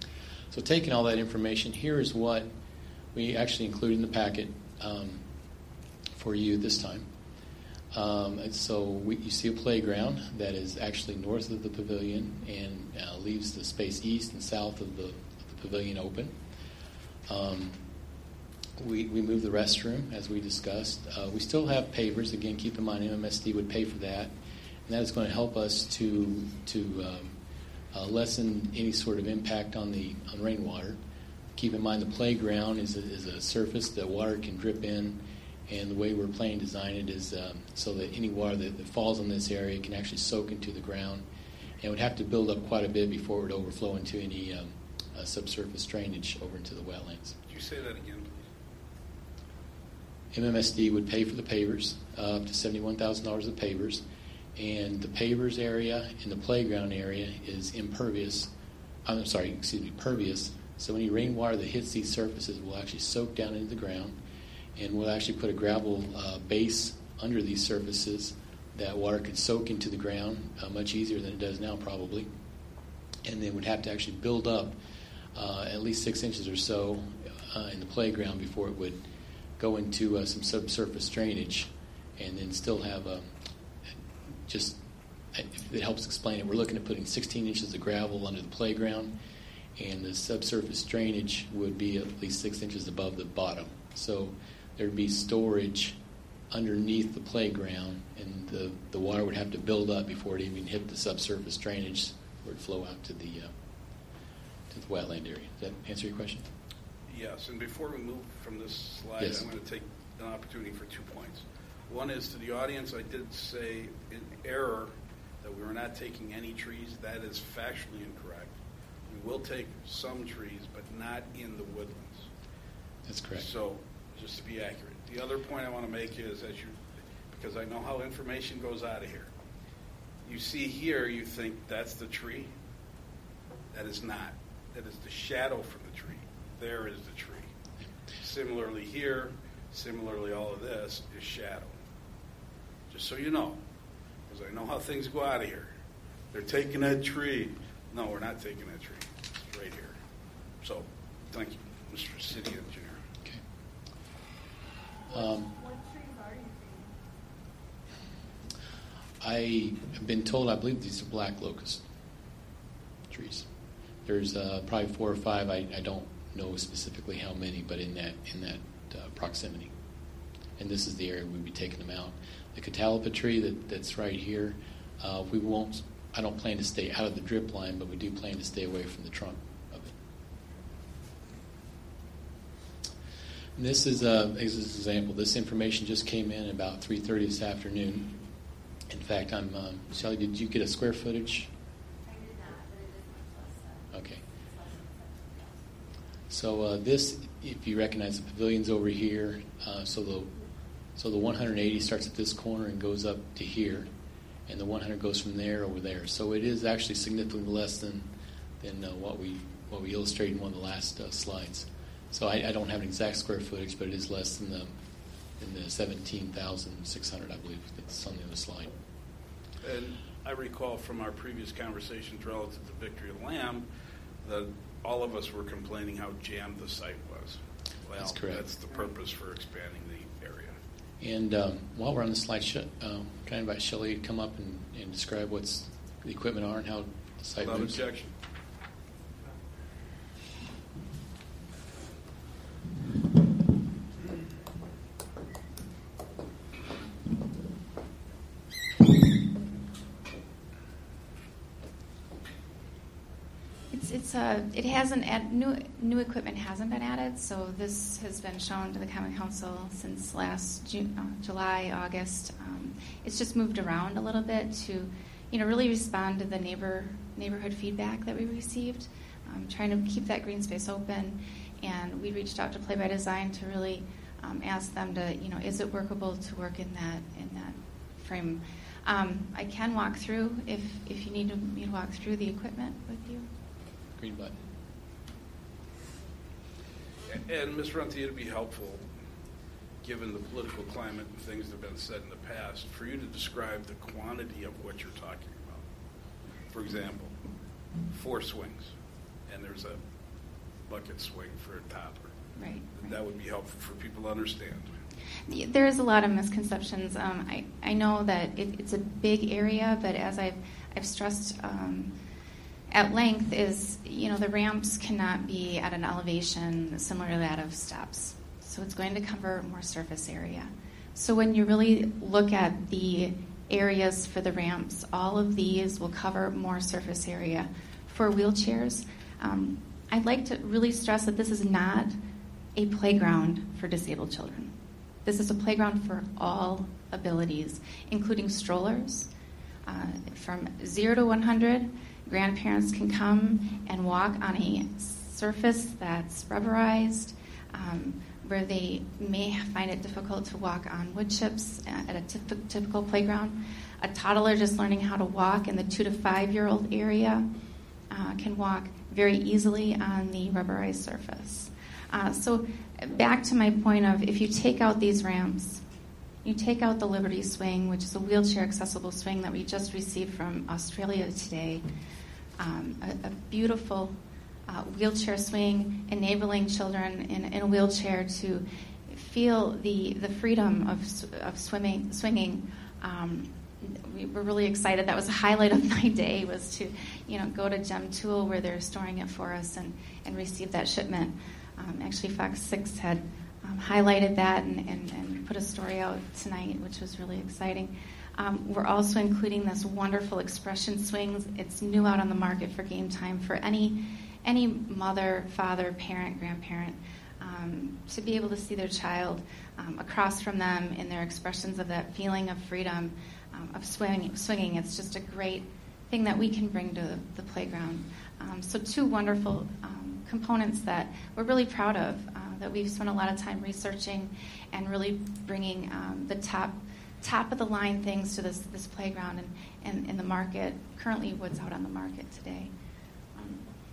So taking all that information, here is what we actually include in the packet um, for you this time. Um, and so we, you see a playground that is actually north of the pavilion and uh, leaves the space east and south of the, of the pavilion open. Um, we, we move the restroom, as we discussed. Uh, we still have pavers. Again, keep in mind M M S D would pay for that. And that is going to help us to, to um, uh, lessen any sort of impact on the on rainwater. Keep in mind the playground is a, is a surface that water can drip in. And the way we're planning to design it is um, so that any water that, that falls on this area can actually soak into the ground. And it would have to build up quite a bit before it would overflow into any um, uh, subsurface drainage over into the wetlands. Could you say that again, please? M M S D would pay for the pavers, uh, up to seventy-one thousand dollars of pavers. And the pavers area and the playground area is impervious. I'm sorry, excuse me, pervious. So any rainwater that hits these surfaces will actually soak down into the ground. And we'll actually put a gravel uh, base under these surfaces that water could soak into the ground uh, much easier than it does now probably. And then would have to actually build up uh, at least six inches or so uh, in the playground before it would go into uh, some subsurface drainage and then still have a, just, if it helps explain it, we're looking at putting sixteen inches of gravel under the playground, and the subsurface drainage would be at least six inches above the bottom. So there'd be storage underneath the playground, and the, the water would have to build up before it even hit the subsurface drainage where it flow out to the uh, to the wetland area. Does that answer your question? Yes, and before we move from this slide, Yes. I'm going to take an opportunity for two points. One is to the audience, I did say in error that we were not taking any trees. That is factually incorrect. We will take some trees, but not in the woodlands. That's correct. So, just to be accurate. The other point I want to make is, as you, because I know how information goes out of here. You see here, you think that's the tree. That is not. That is the shadow from the tree. There is the tree. Similarly here, similarly all of this is shadow. Just so you know, because I know how things go out of here. They're taking that tree. No, we're not taking that tree. It's right here. So, thank you, Mister City Engineer. Um, I have been told, I believe these are black locust trees. There's uh, probably four or five. I, I don't know specifically how many, but in that in that uh, proximity. And this is the area we'd be taking them out. The catalpa tree that, that's right here, uh, we won't. I don't plan to stay out of the drip line, but we do plan to stay away from the trunk of it. And this is a, this is an example. This information just came in about three thirty this afternoon. In fact, I'm um, Shelley, did you get a square footage? I did not, but it is much less. Okay. So uh, this, if you recognize the pavilion's over here, uh, so the so the one hundred eighty starts at this corner and goes up to here, and the one hundred goes from there over there. So it is actually significantly less than than uh, what we what we illustrated in one of the last uh, slides. So I, I don't have an exact square footage, but it is less than the than the seventeen thousand six hundred, I believe, that's on the other slide. And I recall from our previous conversations relative to Victory of Lamb that all of us were complaining how jammed the site was. Well, That's correct. That's the purpose for expanding the area. And um, while we're on the slide, sh- uh, can I invite Shelley to come up and, and describe what's the equipment are and how the site Without moves? objection. It's it's uh it hasn't add, new new equipment hasn't been added, so this has been shown to the Common Council since last June, uh, July, August. Um, it's just moved around a little bit to, you know, really respond to the neighbor neighborhood feedback that we received. Um, trying to keep that green space open, and we reached out to Play by Design to really um, ask them to, you know, is it workable to work in that in that frame. Um, I can walk through if if you need to, me to walk through the equipment with you. Green button. And, Miz Runty, it'd be helpful, given the political climate and things that have been said in the past, for you to describe the quantity of what you're talking about. For example, four swings, and there's a bucket swing for a toddler. Right. right. That would be helpful for people to understand. There is a lot of misconceptions. Um, I, I know that it, it's a big area, but as I've, I've stressed um, at length is, you know, the ramps cannot be at an elevation similar to that of steps. So it's going to cover more surface area. So when you really look at the areas for the ramps, all of these will cover more surface area. For wheelchairs, um, I'd like to really stress that this is not a playground for disabled children. This is a playground for all abilities, including strollers. Uh, from zero to one hundred, grandparents can come and walk on a surface that's rubberized, um, where they may find it difficult to walk on wood chips at a typ- typical playground. A toddler just learning how to walk in the two to five-year-old area uh, can walk very easily on the rubberized surface. Uh, so back to my point of, if you take out these ramps, you take out the Liberty Swing, which is a wheelchair-accessible swing that we just received from Australia today, um, a, a beautiful uh, wheelchair swing enabling children in, in a wheelchair to feel the, the freedom of, of swimming, swinging. Um, we were really excited. That was the highlight of my day, was to, you know, go to Gem Tool where they're storing it for us and, and receive that shipment. Um, actually, Fox six had um, highlighted that and, and, and put a story out tonight, which was really exciting. Um, we're also including this wonderful expression swings. It's new out on the market for game time for any any mother, father, parent, grandparent, um, to be able to see their child um, across from them in their expressions of that feeling of freedom, um, of swinging, swinging. It's just a great thing that we can bring to the, the playground. Um, so two wonderful um, components that we're really proud of, uh, that we've spent a lot of time researching and really bringing um, the top top of the line things to this, this playground and, and in the market, currently what's out on the market today. Um,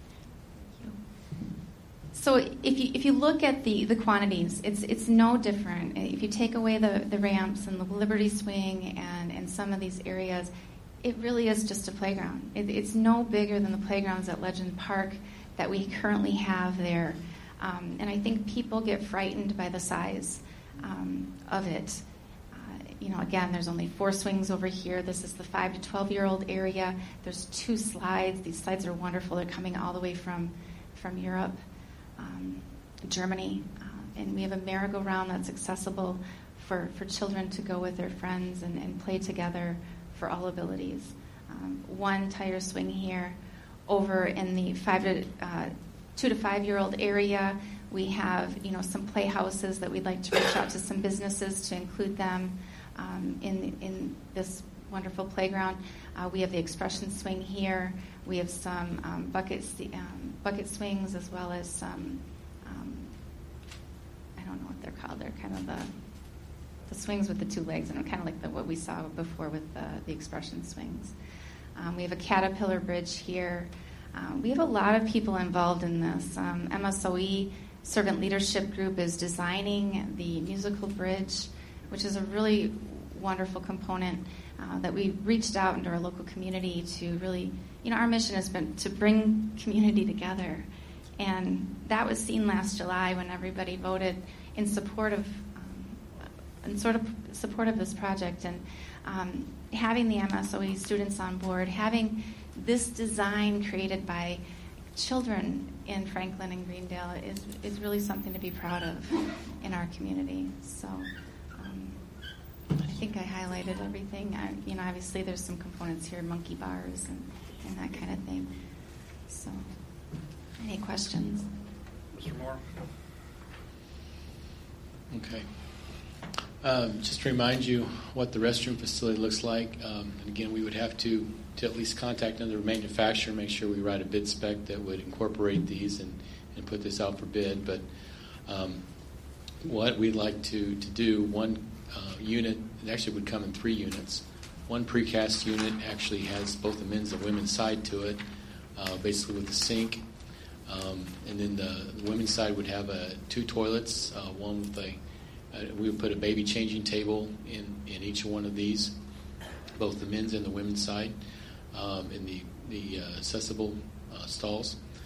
so if you if you look at the, the quantities, it's it's no different. If you take away the, the ramps and the Liberty Swing and, and some of these areas, it really is just a playground. It, it's no bigger than the playgrounds at Legend Park that we currently have there. Um, and I think people get frightened by the size um, of it. You know, again, there's only four swings over here. This is the five to twelve-year-old area. There's two slides. These slides are wonderful. They're coming all the way from, from Europe, um, Germany. Uh, and we have a merry-go-round that's accessible for, for children to go with their friends and, and play together for all abilities. Um, one tire swing here. Over in the five to uh, two to five-year-old area, we have, you know, some playhouses that we'd like to reach out to some businesses to include them Um, in in this wonderful playground. Uh, we have the expression swing here. We have some um, bucket um, bucket swings as well as some, um, I don't know what they're called. They're kind of the the swings with the two legs, and kind of like the, what we saw before with the, the expression swings. Um, we have a caterpillar bridge here. Um, we have a lot of people involved in this. Um, M S O E Servant Leadership Group is designing the musical bridge, which is a really wonderful component uh, that we reached out into our local community to really, you know, our mission has been to bring community together. And that was seen last July when everybody voted in support of, um, in sort of support of this project. And um, having the M S O E students on board, having this design created by children in Franklin and Greendale is, is really something to be proud of in our community. So I think I highlighted everything. I, you know, obviously there's some components here, monkey bars and, and that kind of thing. So, any questions? Mister Moore? Okay. Um, just to remind you what the restroom facility looks like. Um, and again, we would have to, to at least contact another manufacturer, make sure we write a bid spec that would incorporate these and, and put this out for bid. But um, what we'd like to, to do, one Uh, unit, it actually would come in three units. One precast unit actually has both the men's and women's side to it, uh, basically with a sink. Um, and then the, the women's side would have uh, two toilets, uh, one with a, uh, we would put a baby changing table in, in each one of these, both the men's and the women's side, um, in the, the uh, accessible uh, stalls.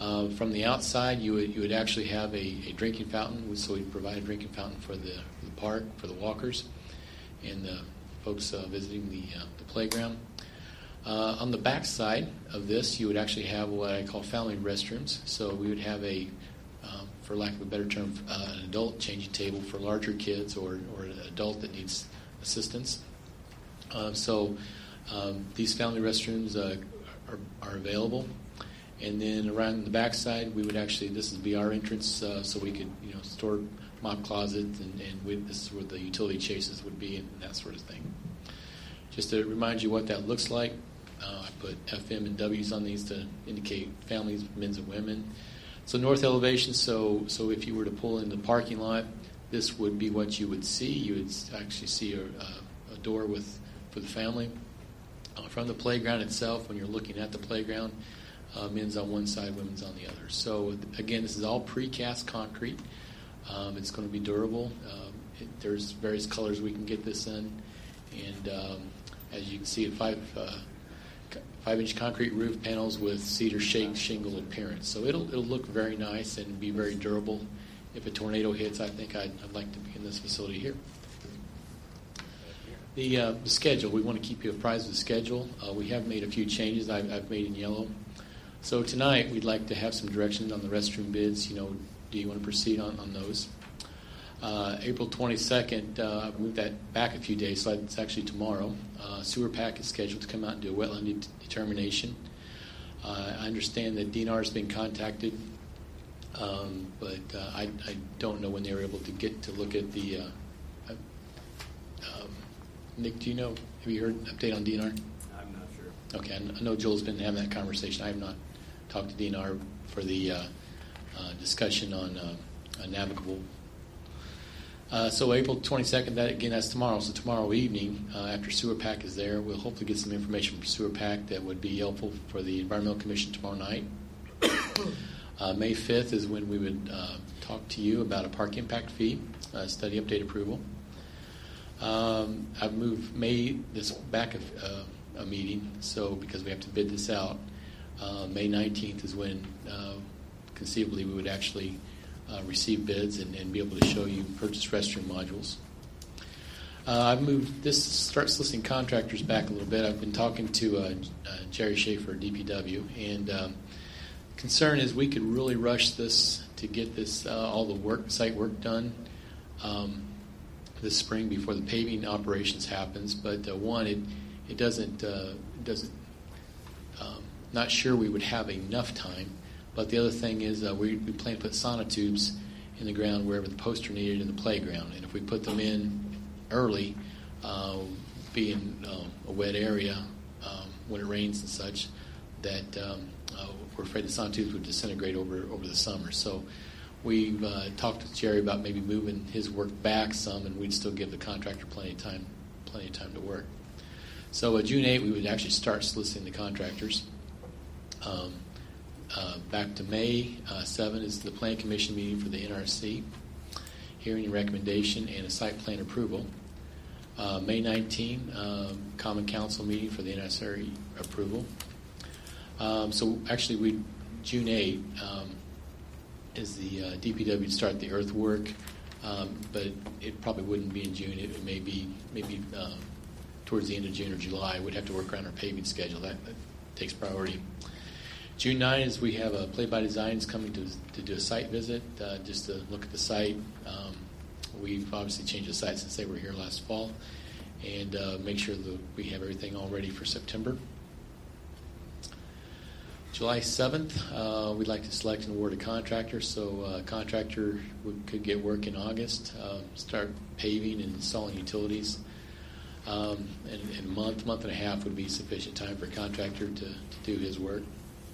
Uh, from the outside, you would you would actually have a, a drinking fountain, so we provide a drinking fountain for the, for the park, for the walkers, and the folks uh, visiting the, uh, the playground. Uh, on the back side of this, you would actually have what I call family restrooms. So we would have a, um, for lack of a better term, uh, an adult changing table for larger kids or, or an adult that needs assistance. Uh, so um, these family restrooms uh, are, are available. And then around the back side, we would actually, this would be our entrance, uh, so we could, you know, store mop closets, and, and we, this is where the utility chases would be and that sort of thing. Just to remind you what that looks like, uh, I put F M and W's on these to indicate families, men's and women. So north elevation, so so if you were to pull in the parking lot, this would be what you would see. You would actually see a, a, a door with for the family. Uh, from the playground itself, when you're looking at the playground, uh, men's on one side, women's on the other. So again, this is all precast concrete. Um, it's going to be durable. Um, it, there's various colors we can get this in, and um, as you can see, a five uh, five inch concrete roof panels with cedar shake shingle appearance. So it'll it'll look very nice and be very durable. If a tornado hits, I think I'd, I'd like to be in this facility here. The, uh, the schedule, we want to keep you apprised of the schedule. Uh, we have made a few changes I've, I've made in yellow. So tonight we'd like to have some directions on the restroom bids. You know, do you want to proceed on, on those? Uh, April twenty-second, uh, I've moved that back a few days, so it's actually tomorrow. Uh, sewer pack is scheduled to come out and do a wetland de- determination. Uh, I understand that D N R has been contacted, um, but uh, I, I don't know when they were able to get to look at the... Uh, um, Nick, do you know, have you heard an update on D N R? I'm not sure. Okay, I know Joel's been having that conversation. I have not talked to D N R for the uh, uh, discussion on uh, uh, navigable. Uh, so April twenty-second, that again, that's tomorrow. So tomorrow evening, uh, after Sewer Pack is there, we'll hopefully get some information from Sewer Pack that would be helpful for the Environmental Commission tomorrow night. uh, May fifth is when we would uh, talk to you about a park impact fee, uh, study update approval. Um, I've moved May this back a, uh, a meeting, so because we have to bid this out. Uh, May nineteenth is when uh, conceivably we would actually uh, receive bids and, and be able to show you purchase restroom modules. Uh, I've moved this starts listing contractors back a little bit. I've been talking to uh, uh, Jerry Schaefer, D P W, and um, concern is we could really rush this to get this uh, all the work site work done. Um, this spring before the paving operations happens, but uh, one, it it doesn't uh, it doesn't um, not sure we would have enough time. But the other thing is uh, we, we plan to put sonotubes in the ground wherever the posts are needed in the playground, and if we put them in early, uh, being uh, a wet area um, when it rains and such, that um, uh, we're afraid the sonotubes would disintegrate over over the summer. So. We've uh, talked with Jerry about maybe moving his work back some, and we'd still give the contractor plenty of time, plenty of time to work. So uh, June eighth, we would actually start soliciting the contractors. Um, uh, back to May uh, seventh is the Plan Commission meeting for the N R C, hearing and recommendation and a site plan approval. Uh, May nineteenth, um, Common Council meeting for the N S R E approval. Um, so actually, we June eighth. Um, is the uh, D P W to start the earthwork, um, but it probably wouldn't be in June. It, it may be maybe um, towards the end of June or July. We'd have to work around our paving schedule. That, that takes priority. June ninth is we have a Play by Designs coming to to do a site visit, uh, just to look at the site. Um, we've obviously changed the site since they were here last fall, and uh, make sure that we have everything all ready for September. July seventh, uh, we'd like to select and award a contractor. So a uh, contractor would, could get work in August, uh, start paving and installing utilities. Um, and, and a month, month and a half would be sufficient time for a contractor to, to do his work.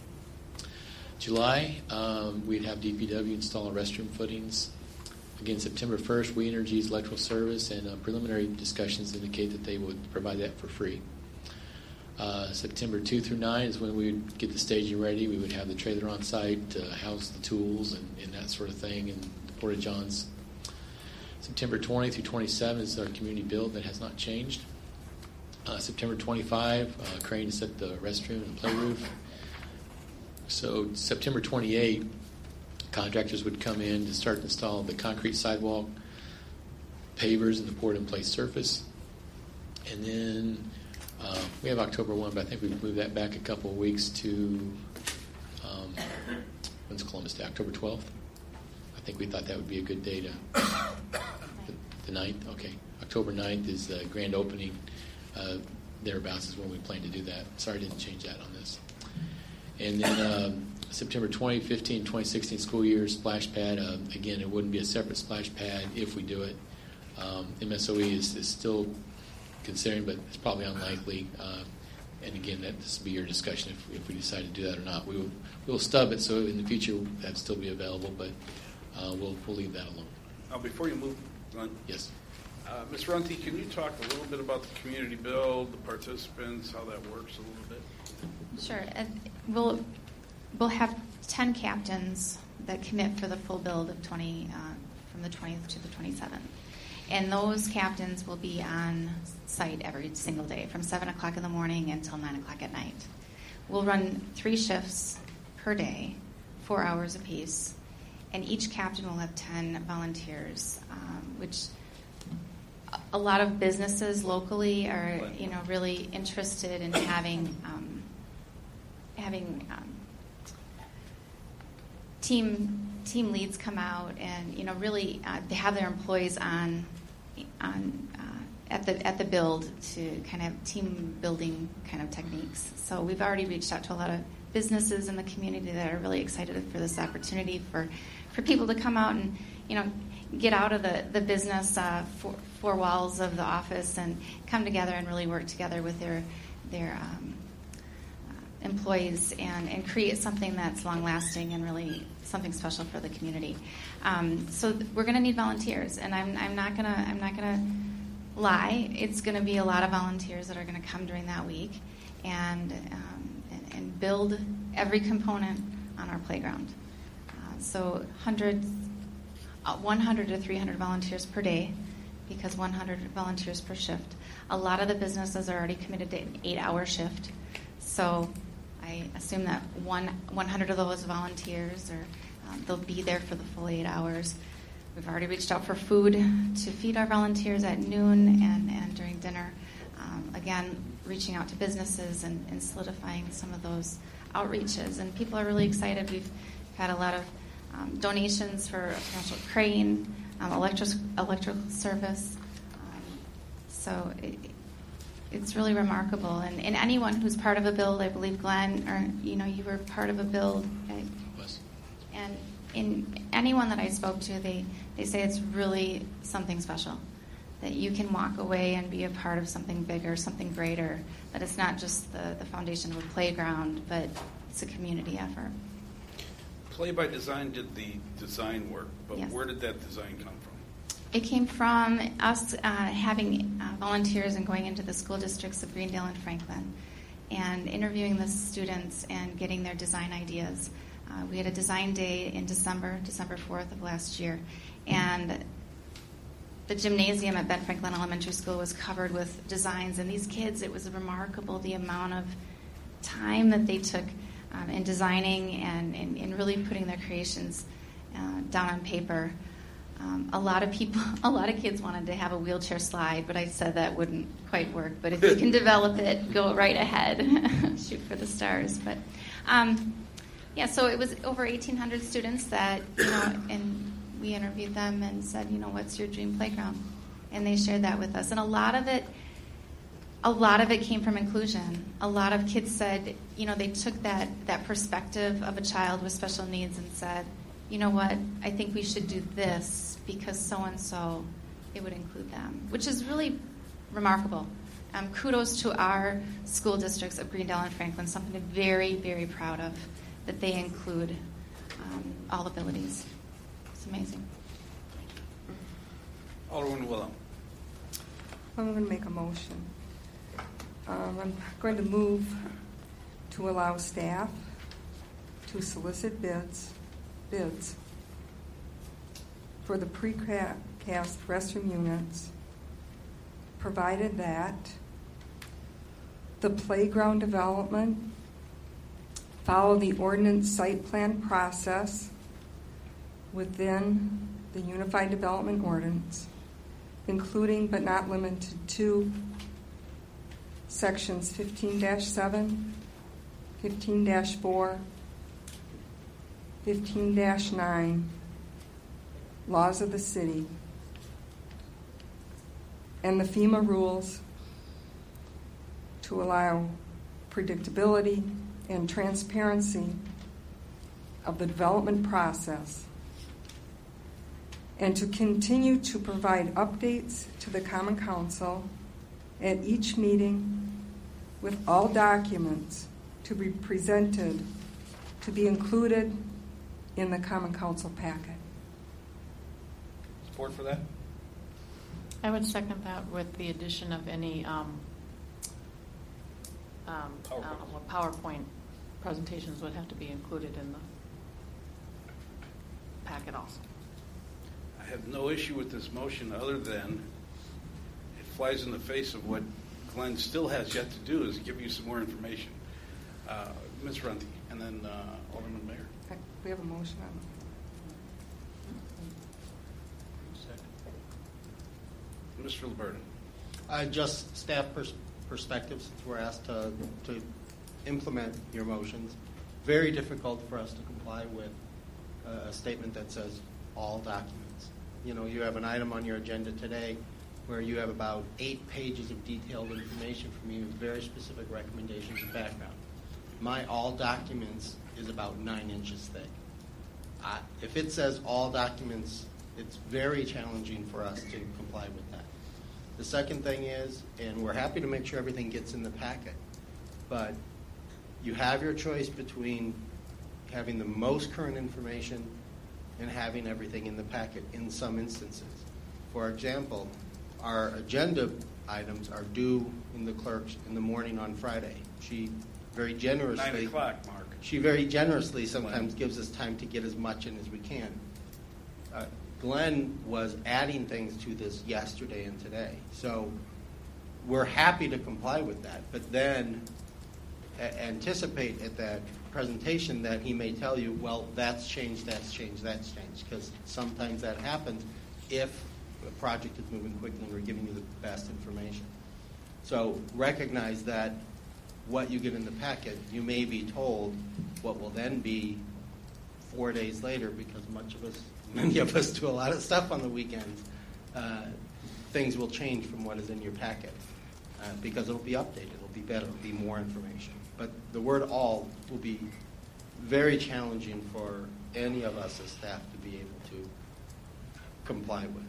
July, um, we'd have D P W install restroom footings. Again, September first, We Energies electrical service, and uh, preliminary discussions indicate that they would provide that for free. Uh, September second through ninth is when we would get the staging ready. We would have the trailer on site to house the tools and, and that sort of thing, and the porta-johns. September twentieth through twenty-seventh is our community build that has not changed. Uh, September twenty-fifth, uh, crane to set the restroom and play roof. So September twenty-eighth, contractors would come in to start to install the concrete sidewalk, pavers, and the poured-in-place surface. And then uh, we have October first, but I think we've moved that back a couple of weeks to, um, when's Columbus Day? October twelfth? I think we thought that would be a good day to, the, the ninth? Okay. October ninth is the grand opening. Uh, thereabouts is when we plan to do that. Sorry I didn't change that on this. And then um, September twenty fifteen, twenty sixteen school year splash pad. Uh, again, it wouldn't be a separate splash pad if we do it. Um, M S O E is, is still considering, but it's probably unlikely. Uh, and again, that this will be your discussion if, if we decide to do that or not. We will we will stub it so in the future that'll still be available, but uh, we'll we'll leave that alone. Now, before you move on, yes, uh, Miz Runte, can you talk a little bit about the community build, the participants, how that works a little bit? Sure. And we'll we'll have ten captains that commit for the full build of twenty uh, from the twentieth to the twenty-seventh. And those captains will be on site every single day from seven o'clock in the morning until nine o'clock at night. We'll run three shifts per day, four hours apiece, and each captain will have ten volunteers, um, which a lot of businesses locally are, you know, really interested in having um, having um, team team leads come out and, you know, really uh, they have their employees on on uh, at the at the build to kind of team building kind of techniques. So we've already reached out to a lot of businesses in the community that are really excited for this opportunity for for people to come out and, you know, get out of the the business uh, four, four walls of the office and come together and really work together with their their um, uh, employees and and create something that's long lasting and really something special for the community. Um, so th- we're going to need volunteers, and I'm I'm not gonna I'm not gonna lie. It's going to be a lot of volunteers that are going to come during that week and um, and, and build every component on our playground. Uh, so hundreds, uh, one hundred to three hundred volunteers per day, because one hundred volunteers per shift. A lot of the businesses are already committed to an eight-hour shift, so I assume that one, one hundred of those volunteers, or um, they'll be there for the full eight hours. We've already reached out for food to feed our volunteers at noon and, and during dinner. Um, again, reaching out to businesses and, and solidifying some of those outreaches. And people are really excited. We've had a lot of um, donations for a potential crane, um, electric, electrical service. Um, so it, It's really remarkable, and, and anyone who's part of a build, I believe Glenn, or you know, you were part of a build, right? Yes. And in anyone that I spoke to, they, they say it's really something special, that you can walk away and be a part of something bigger, something greater. That it's not just the, the foundation of a playground, but it's a community effort. Play by Design did the design work, but Yes. where did that design come from? It came from us uh, having uh, volunteers and going into the school districts of Greendale and Franklin and interviewing the students and getting their design ideas. Uh, we had a design day in December, December fourth of last year, and the gymnasium at Ben Franklin Elementary School was covered with designs, and these kids, it was remarkable the amount of time that they took um, in designing and in really putting their creations uh, down on paper. Um, a lot of people, a lot of kids wanted to have a wheelchair slide, but I said that wouldn't quite work. But if you can develop it, go right ahead, shoot for the stars. But um, yeah, so it was over eighteen hundred students that, you know, and we interviewed them and said, you know, what's your dream playground? And they shared that with us. And a lot of it, a lot of it came from inclusion. A lot of kids said, you know, they took that that perspective of a child with special needs and said, you know what, I think we should do this because so-and-so, it would include them, which is really remarkable. Um, kudos to our school districts of Greendale and Franklin, something to be very, very proud of, that they include um, all abilities. It's amazing. Alderman Willem. I'm going to make a motion. Um, I'm going to move to allow staff to solicit bids bids for the precast restroom units, provided that the playground development follow the ordinance site plan process within the Unified Development Ordinance, including but not limited to sections fifteen dash seven, fifteen dash four, fifteen dash nine, laws of the city, and the FEMA rules to allow predictability and transparency of the development process, and to continue to provide updates to the Common Council at each meeting with all documents to be presented to be included in the Common Council packet. Support for that? I would second that with the addition of any um, um, I don't know, what PowerPoint presentations would have to be included in the packet also. I have no issue with this motion other than it flies in the face of what Glenn still has yet to do, is give you some more information. Uh, Miz Runte, and then uh, Alderman Mayor. We have a motion on it. Mister Liberta. Uh, just staff pers- perspective, since we're asked to, to implement your motions. Very difficult for us to comply with uh, a statement that says all documents. You know, you have an item on your agenda today where you have about eight pages of detailed information from you with very specific recommendations and background. My all documents is about nine inches thick. Uh, if it says all documents, it's very challenging for us to comply with that. The second thing is, and we're happy to make sure everything gets in the packet, but you have your choice between having the most current information and having everything in the packet in some instances. For example, our agenda items are due in the clerk's in the morning on Friday. She very generously... Nine o'clock, Mark. She very generously sometimes gives us time to get as much in as we can. Uh, Glenn was adding things to this yesterday and today. So we're happy to comply with that, but then a- anticipate at that presentation that he may tell you, well, that's changed, that's changed, that's changed, because sometimes that happens if the project is moving quickly and we're giving you the best information. So recognize that what you get in the packet, you may be told what will then be four days later, because much of us, many of us do a lot of stuff on the weekends. Uh, things will change from what is in your packet uh, because it'll be updated, it'll be better, it'll be more information. But the word all will be very challenging for any of us as staff to be able to comply with.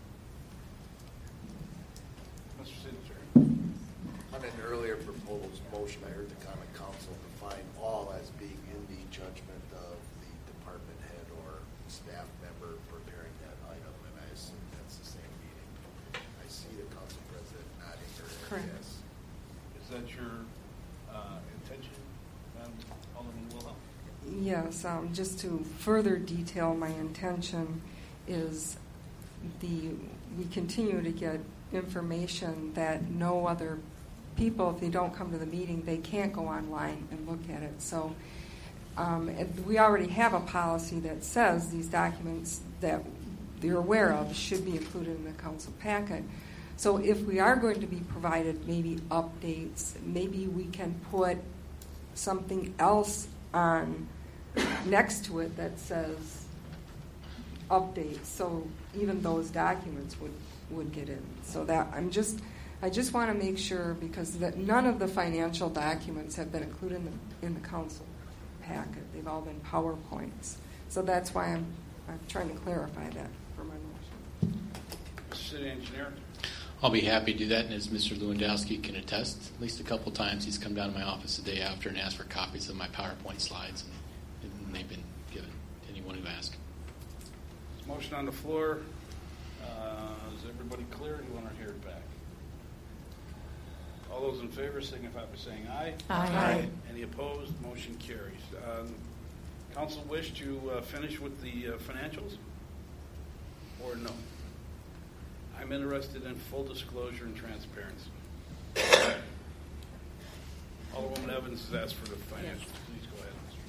Mister Secretary. On an earlier proposed motion, I heard the Common Council define all as being in the judgment of the department head or staff member preparing that item, and I assume that's the same meeting. I see the council president nodding her head. Correct. Yes. Is that your uh, intention, Madam Alderman Wilhelm? Yes, um, just to further detail my intention is the we continue to get information that no other people, if they don't come to the meeting, they can't go online and look at it. So um, and we already have a policy that says these documents that they're aware of should be included in the council packet. So if we are going to be provided maybe updates, maybe we can put something else on next to it that says updates, so even those documents would, would get in. So that I'm just, I just want to make sure, because that none of the financial documents have been included in the, in the council packet. They've all been PowerPoints. So that's why I'm, I'm trying to clarify that for my motion. Mister City Engineer. I'll be happy to do that, and as Mister Lewandowski can attest, at least a couple times he's come down to my office the day after and asked for copies of my PowerPoint slides, and, and they've been given to anyone who asked. Motion on the floor. Uh, is everybody clear? Do you want to hear it back? All those in favor signify by saying aye. Aye. Aye. Any opposed? Motion carries. Um, council wish to uh, finish with the uh, financials? Or no? I'm interested in full disclosure and transparency. Alderwoman Evans has asked for the financials. Please go ahead.